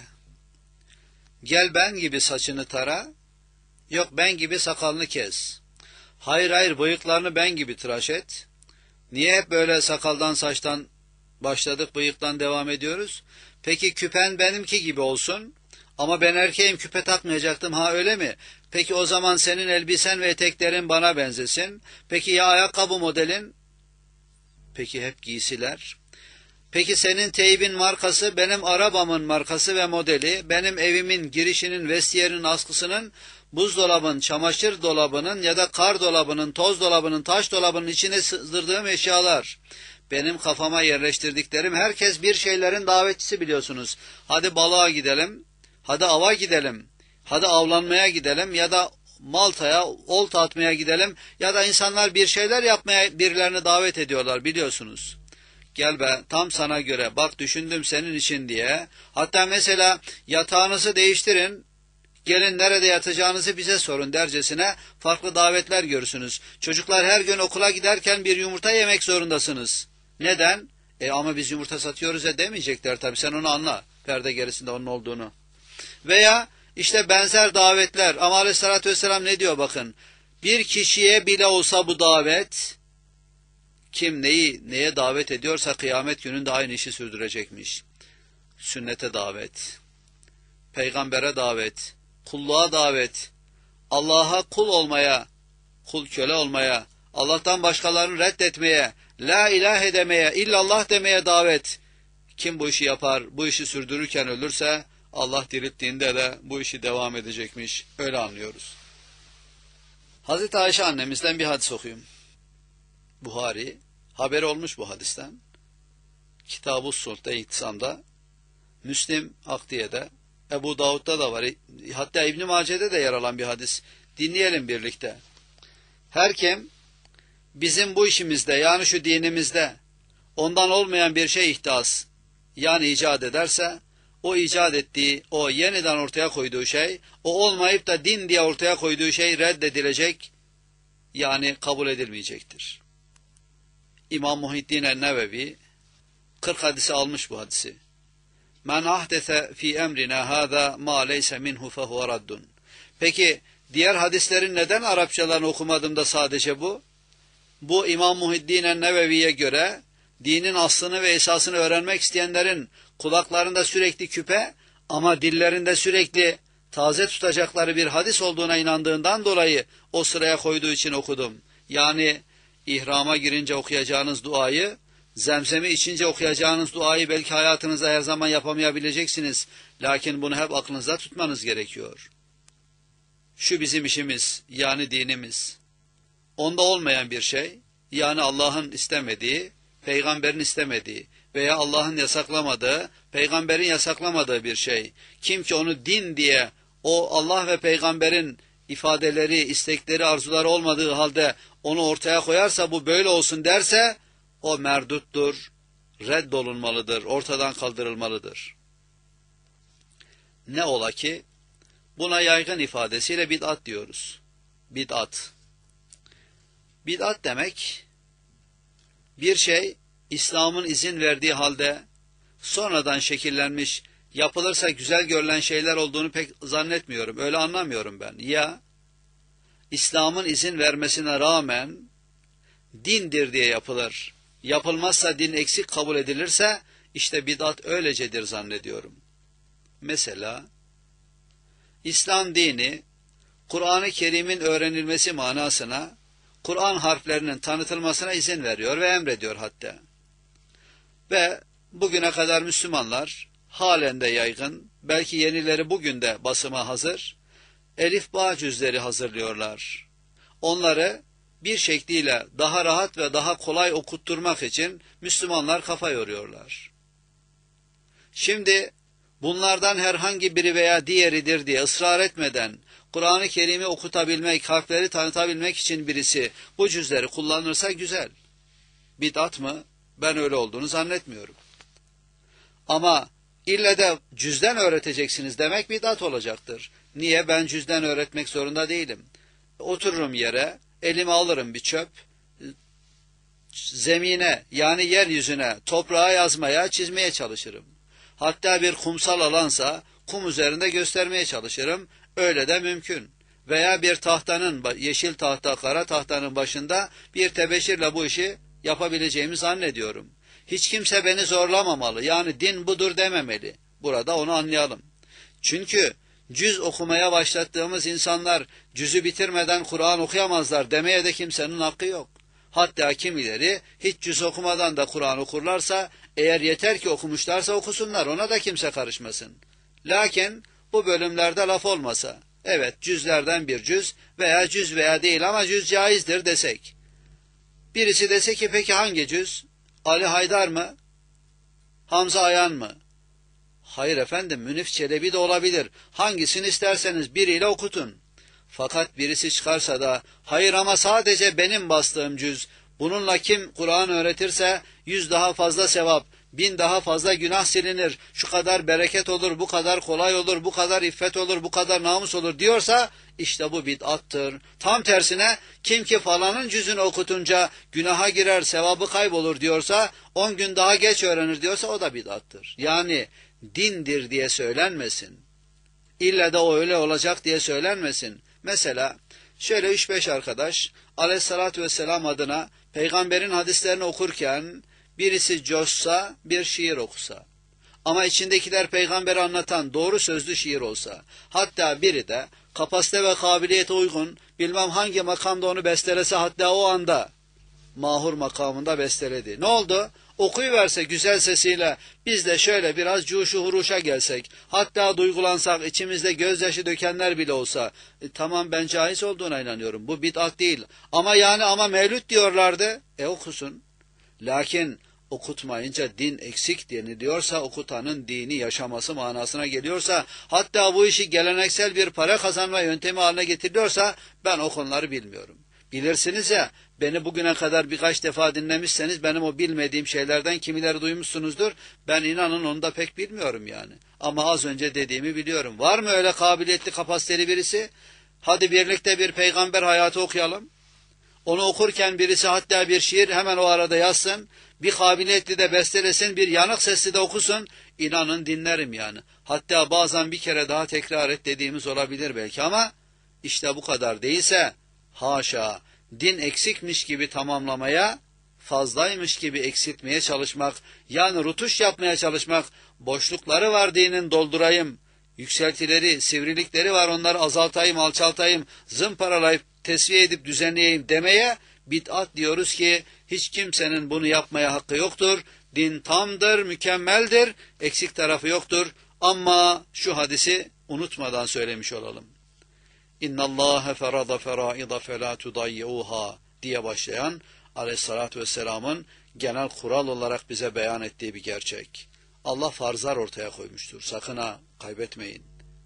gel ben gibi saçını tara, yok ben gibi sakalını kes, hayır bıyıklarını ben gibi tıraş et, niye hep böyle sakaldan saçtan başladık bıyıktan devam ediyoruz? Peki küpen benimki gibi olsun ama ben erkeğim küpe takmayacaktım ha öyle mi? Peki o zaman senin elbisen ve eteklerin bana benzesin. Peki ya ayakkabı modelin? Peki hep giysiler. Peki senin teybin markası benim arabamın markası ve modeli, benim evimin girişinin vestiyerin askısının, buzdolabın, çamaşır dolabının ya da kar dolabının, toz dolabının, taş dolabının içine sızdırdığım eşyalar. Benim kafama yerleştirdiklerim, herkes bir şeylerin davetçisi biliyorsunuz. Hadi balığa gidelim, hadi ava gidelim, hadi avlanmaya gidelim ya da Malta'ya olta atmaya gidelim ya da insanlar bir şeyler yapmaya birilerini davet ediyorlar biliyorsunuz. Gel be tam sana göre bak düşündüm senin için diye. Hatta mesela yatağınızı değiştirin, gelin nerede yatacağınızı bize sorun dercesine farklı davetler görürsünüz. Çocuklar her gün okula giderken bir yumurta yemek zorundasınız. Neden? Ama biz yumurta satıyoruz ya demeyecekler tabii sen onu anla. Perde gerisinde onun olduğunu. Veya işte benzer davetler ama Aleyhisselatü Vesselam ne diyor bakın. Bir kişiye bile olsa bu davet, kim neye davet ediyorsa kıyamet gününde aynı işi sürdürecekmiş. Sünnete davet, peygambere davet, kulluğa davet, Allah'a kul olmaya, kul köle olmaya, Allah'tan başkalarını reddetmeye, la ilahe demeye, illallah demeye davet. Kim bu işi yapar, bu işi sürdürürken ölürse Allah dirilttiğinde de bu işi devam edecekmiş. Öyle anlıyoruz. Hazreti Ayşe annemizden bir hadis okuyayım. Buhari haberi olmuş bu hadisten. Kitab-ı Sulh'ta, İhtisam'da, Müslim Akdiye'de, Ebu Davud'da da var. Hatta İbn-i Mace'de de yer alan bir hadis. Dinleyelim birlikte. Her kim bizim bu işimizde yani şu dinimizde ondan olmayan bir şey ihdas yani icat ederse o icat ettiği, o yeniden ortaya koyduğu şey, o olmayıp da din diye ortaya koyduğu şey reddedilecek yani kabul edilmeyecektir. İmam Muhiddin el-Nevevi 40 hadisi almış bu hadisi. Men ahdese fi emrina hâzâ mâ leyse minhu fehuve raddun. Peki diğer hadislerin neden Arapçalarını okumadım da sadece bu? Bu İmam Muhiddin el-Nevevi'ye göre dinin aslını ve esasını öğrenmek isteyenlerin kulaklarında sürekli küpe ama dillerinde sürekli taze tutacakları bir hadis olduğuna inandığından dolayı o sıraya koyduğu için okudum. Yani ihrama girince okuyacağınız duayı, zemzemi içince okuyacağınız duayı belki hayatınızda her zaman yapamayabileceksiniz. Lakin bunu hep aklınızda tutmanız gerekiyor. Şu bizim işimiz, yani dinimiz. Onda olmayan bir şey, yani Allah'ın istemediği, peygamberin istemediği veya Allah'ın yasaklamadığı, peygamberin yasaklamadığı bir şey. Kim ki onu din diye, o Allah ve peygamberin ifadeleri, istekleri, arzuları olmadığı halde onu ortaya koyarsa, bu böyle olsun derse, o merduttur, reddolunmalıdır, ortadan kaldırılmalıdır. Ne ola ki, buna yaygın ifadesiyle bid'at diyoruz. Bid'at. Bid'at demek, bir şey İslam'ın izin verdiği halde sonradan şekillenmiş, yapılırsa güzel görülen şeyler olduğunu pek zannetmiyorum. Öyle anlamıyorum ben. Ya İslam'ın izin vermesine rağmen dindir diye yapılır. Yapılmazsa din eksik kabul edilirse işte bid'at öylecedir zannediyorum. Mesela İslam dini Kur'an-ı Kerim'in öğrenilmesi manasına Kur'an harflerinin tanıtılmasına izin veriyor ve emrediyor hatta. Ve bugüne kadar Müslümanlar halen de yaygın, belki yenileri bugün de basıma hazır, elif ba cüzleri hazırlıyorlar. Onları bir şekliyle daha rahat ve daha kolay okutturmak için Müslümanlar kafa yoruyorlar. Şimdi bunlardan herhangi biri veya diğeridir diye ısrar etmeden Kur'an-ı Kerim'i okutabilmek, harfleri tanıtabilmek için birisi bu cüzleri kullanırsa güzel. Bid'at mı? Ben öyle olduğunu zannetmiyorum. Ama ille de cüzden öğreteceksiniz demek bid'at olacaktır. Niye? Ben cüzden öğretmek zorunda değilim. Otururum yere, elime alırım bir çöp, zemine yani yeryüzüne, toprağa yazmaya, çizmeye çalışırım. Hatta bir kumsal alansa kum üzerinde göstermeye çalışırım. Öyle de mümkün. Veya bir tahtanın, yeşil tahta, kara tahtanın başında bir tebeşirle bu işi yapabileceğimi zannediyorum. Hiç kimse beni zorlamamalı. Yani din budur dememeli. Burada onu anlayalım. Çünkü cüz okumaya başlattığımız insanlar cüzü bitirmeden Kur'an okuyamazlar demeye de kimsenin hakkı yok. Hatta kimileri hiç cüz okumadan da Kur'an okurlarsa, eğer yeter ki okumuşlarsa okusunlar, ona da kimse karışmasın. Lakin bu bölümlerde laf olmasa, evet cüzlerden bir cüz veya cüz veya değil ama cüz caizdir desek. Birisi dese ki peki hangi cüz? Ali Haydar mı? Hamza Ayan mı? Hayır efendim, Münif Çelebi de olabilir. Hangisini isterseniz biriyle okutun. Fakat birisi çıkarsa da hayır ama sadece benim bastığım cüz, bununla kim Kur'an öğretirse 100 daha fazla sevap, 1000 daha fazla günah silinir, şu kadar bereket olur, bu kadar kolay olur, bu kadar iffet olur, bu kadar namus olur diyorsa işte bu bid'attır. Tam tersine kim ki falanın cüzünü okutunca günaha girer, sevabı kaybolur diyorsa, 10 gün daha geç öğrenir diyorsa o da bid'attır. Yani dindir diye söylenmesin. İlle de o öyle olacak diye söylenmesin. Mesela şöyle 3-5 arkadaş Aleyhisselatü Vesselam adına peygamberin hadislerini okurken birisi coşsa, bir şiir okusa, ama içindekiler peygamberi anlatan doğru sözlü şiir olsa, hatta biri de kapasite ve kabiliyete uygun bilmem hangi makamda onu bestelese, hatta o anda mahur makamında besteledi. Ne oldu? Okuyuverse güzel sesiyle, biz de şöyle biraz cuşu huruşa gelsek, hatta duygulansak, içimizde gözyaşı dökenler bile olsa, tamam ben caiz olduğuna inanıyorum. Bu bid'at değil. Ama mevlüt diyorlardı. Okusun. Lakin okutmayınca din eksik deniliyorsa, okutanın dini yaşaması manasına geliyorsa, hatta bu işi geleneksel bir para kazanma yöntemi haline getiriliyorsa, ben o konuları bilmiyorum. Bilirsiniz ya, beni bugüne kadar birkaç defa dinlemişseniz benim o bilmediğim şeylerden kimileri duymuşsunuzdur. Ben inanın onu da pek bilmiyorum yani. Ama az önce dediğimi biliyorum. Var mı öyle kabiliyetli, kapasiteli birisi? Hadi birlikte bir peygamber hayatı okuyalım. Onu okurken birisi hatta bir şiir hemen o arada yazsın. Bir kabiliyetli de bestelesin, bir yanık sesli de okusun. İnanın dinlerim yani. Hatta bazen bir kere daha tekrar et dediğimiz olabilir belki ama işte bu kadar değilse haşa, din eksikmiş gibi tamamlamaya, fazlaymış gibi eksiltmeye çalışmak, yani rutuş yapmaya çalışmak, boşlukları var dinin doldurayım, yükseltileri, sivrilikleri var onları azaltayım, alçaltayım, zımparalayıp, tesviye edip düzenleyeyim demeye bid'at diyoruz ki hiç kimsenin bunu yapmaya hakkı yoktur. Din tamdır, mükemmeldir, eksik tarafı yoktur. Ama şu hadisi unutmadan söylemiş olalım. İnna Allah ferada feraida fela tudayyuha diye başlayan Aleyhissalatü Vesselam'ın genel kural olarak bize beyan ettiği bir gerçek. Allah farzlar ortaya koymuştur. Sakın ha kaybetmeyin.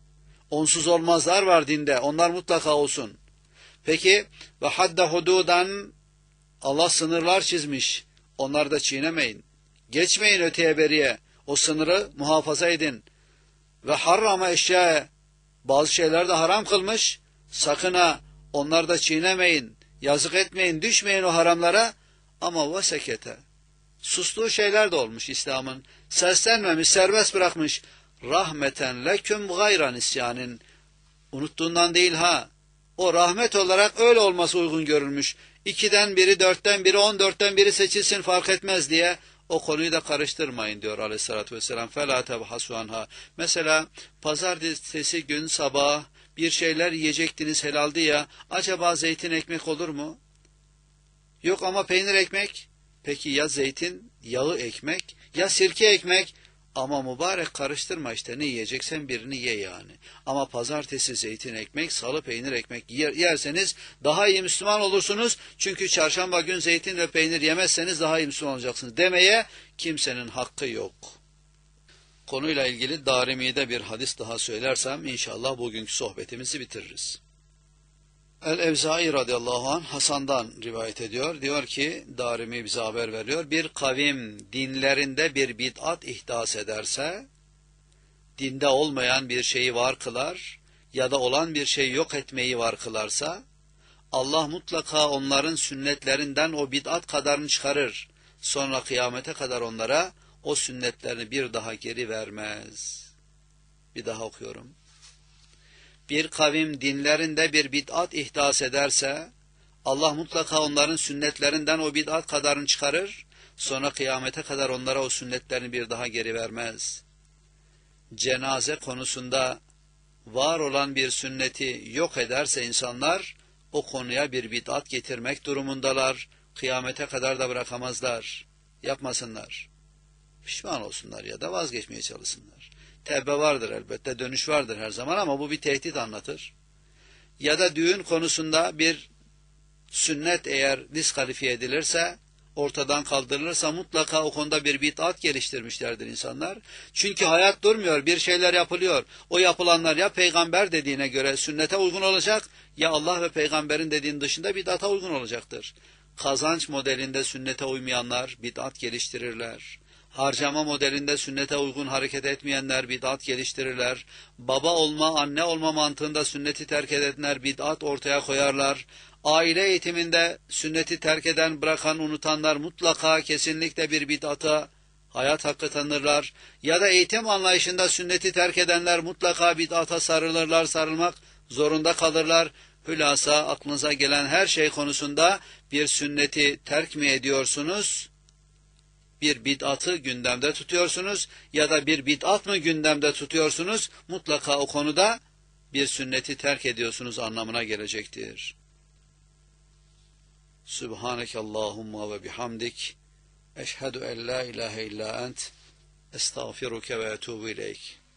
Onsuz olmazlar var dinde. Onlar mutlaka olsun. Peki ve hadde hududan, Allah sınırlar çizmiş. Onları da çiğnemeyin. Geçmeyin öteye beriye. O sınırı muhafaza edin. Ve harrama eşyaya, bazı şeyler de haram kılmış. Sakın ha onları da çiğnemeyin. Yazık etmeyin, düşmeyin o haramlara. Ama vesekete, sustuğu şeyler de olmuş İslam'ın. Seslenmemiş, serbest bırakmış. Rahmeten leküm gayran isyanin. Unuttuğundan değil ha. O rahmet olarak öyle olması uygun görülmüş. 2'den biri, 4'ten biri, 14'ten biri seçilsin fark etmez diye o konuyu da karıştırmayın diyor aleyhissalatü vesselam. فَلَا تَبْحَسُوا عَنْهَا. Mesela pazartesi gün sabah bir şeyler yiyecektiniz helaldi ya, acaba zeytin ekmek olur mu? Yok ama peynir ekmek. Peki ya zeytin yağı ekmek, ya sirke ekmek? Ama mübarek karıştırma işte, ne yiyeceksen birini ye yani. Ama pazartesi zeytin ekmek, salı peynir ekmek yerseniz daha iyi Müslüman olursunuz. Çünkü çarşamba gün zeytin ve peynir yemezseniz daha iyi Müslüman olacaksınız demeye kimsenin hakkı yok. Konuyla ilgili Darimi'de bir hadis daha söylersem inşallah bugünkü sohbetimizi bitiririz. El-Evzai radıyallahu anh Hasan'dan rivayet ediyor. Diyor ki, Darimi bize haber veriyor. Bir kavim dinlerinde bir bid'at ihdas ederse, dinde olmayan bir şeyi var kılar ya da olan bir şeyi yok etmeyi var kılarsa, Allah mutlaka onların sünnetlerinden o bid'at kadarını çıkarır. Sonra kıyamete kadar onlara o sünnetlerini bir daha geri vermez. Bir daha okuyorum. Bir kavim dinlerinde bir bid'at ihdas ederse, Allah mutlaka onların sünnetlerinden o bid'at kadarını çıkarır, sonra kıyamete kadar onlara o sünnetlerini bir daha geri vermez. Cenaze konusunda var olan bir sünneti yok ederse insanlar, o konuya bir bid'at getirmek durumundalar, kıyamete kadar da bırakamazlar, yapmasınlar. Pişman olsunlar ya da vazgeçmeye çalışsınlar. Tevbe vardır elbette, dönüş vardır her zaman ama bu bir tehdit anlatır. Ya da düğün konusunda bir sünnet eğer diskalifiye edilirse, ortadan kaldırılırsa mutlaka o konuda bir bid'at geliştirmişlerdir insanlar. Çünkü hayat durmuyor, bir şeyler yapılıyor. O yapılanlar ya peygamber dediğine göre sünnete uygun olacak, ya Allah ve peygamberin dediğinin dışında bid'ata uygun olacaktır. Kazanç modelinde sünnete uymayanlar bid'at geliştirirler. Harcama modelinde sünnete uygun hareket etmeyenler bid'at geliştirirler. Baba olma, anne olma mantığında sünneti terk edenler bid'at ortaya koyarlar. Aile eğitiminde sünneti terk eden, bırakan, unutanlar mutlaka kesinlikle bir bid'ata hayat hakkı tanırlar. Ya da eğitim anlayışında sünneti terk edenler mutlaka bid'ata sarılırlar, sarılmak zorunda kalırlar. Hülasa aklınıza gelen her şey konusunda bir sünneti terk mi ediyorsunuz? Bir bid'atı gündemde tutuyorsunuz ya da bir bid'at mı gündemde tutuyorsunuz? Mutlaka o konuda bir sünneti terk ediyorsunuz anlamına gelecektir. Subhaneke Allahumma ve bihamdik. Eşhedü en la ilahe illa ent. Estağfiruke ve etubu ileyk.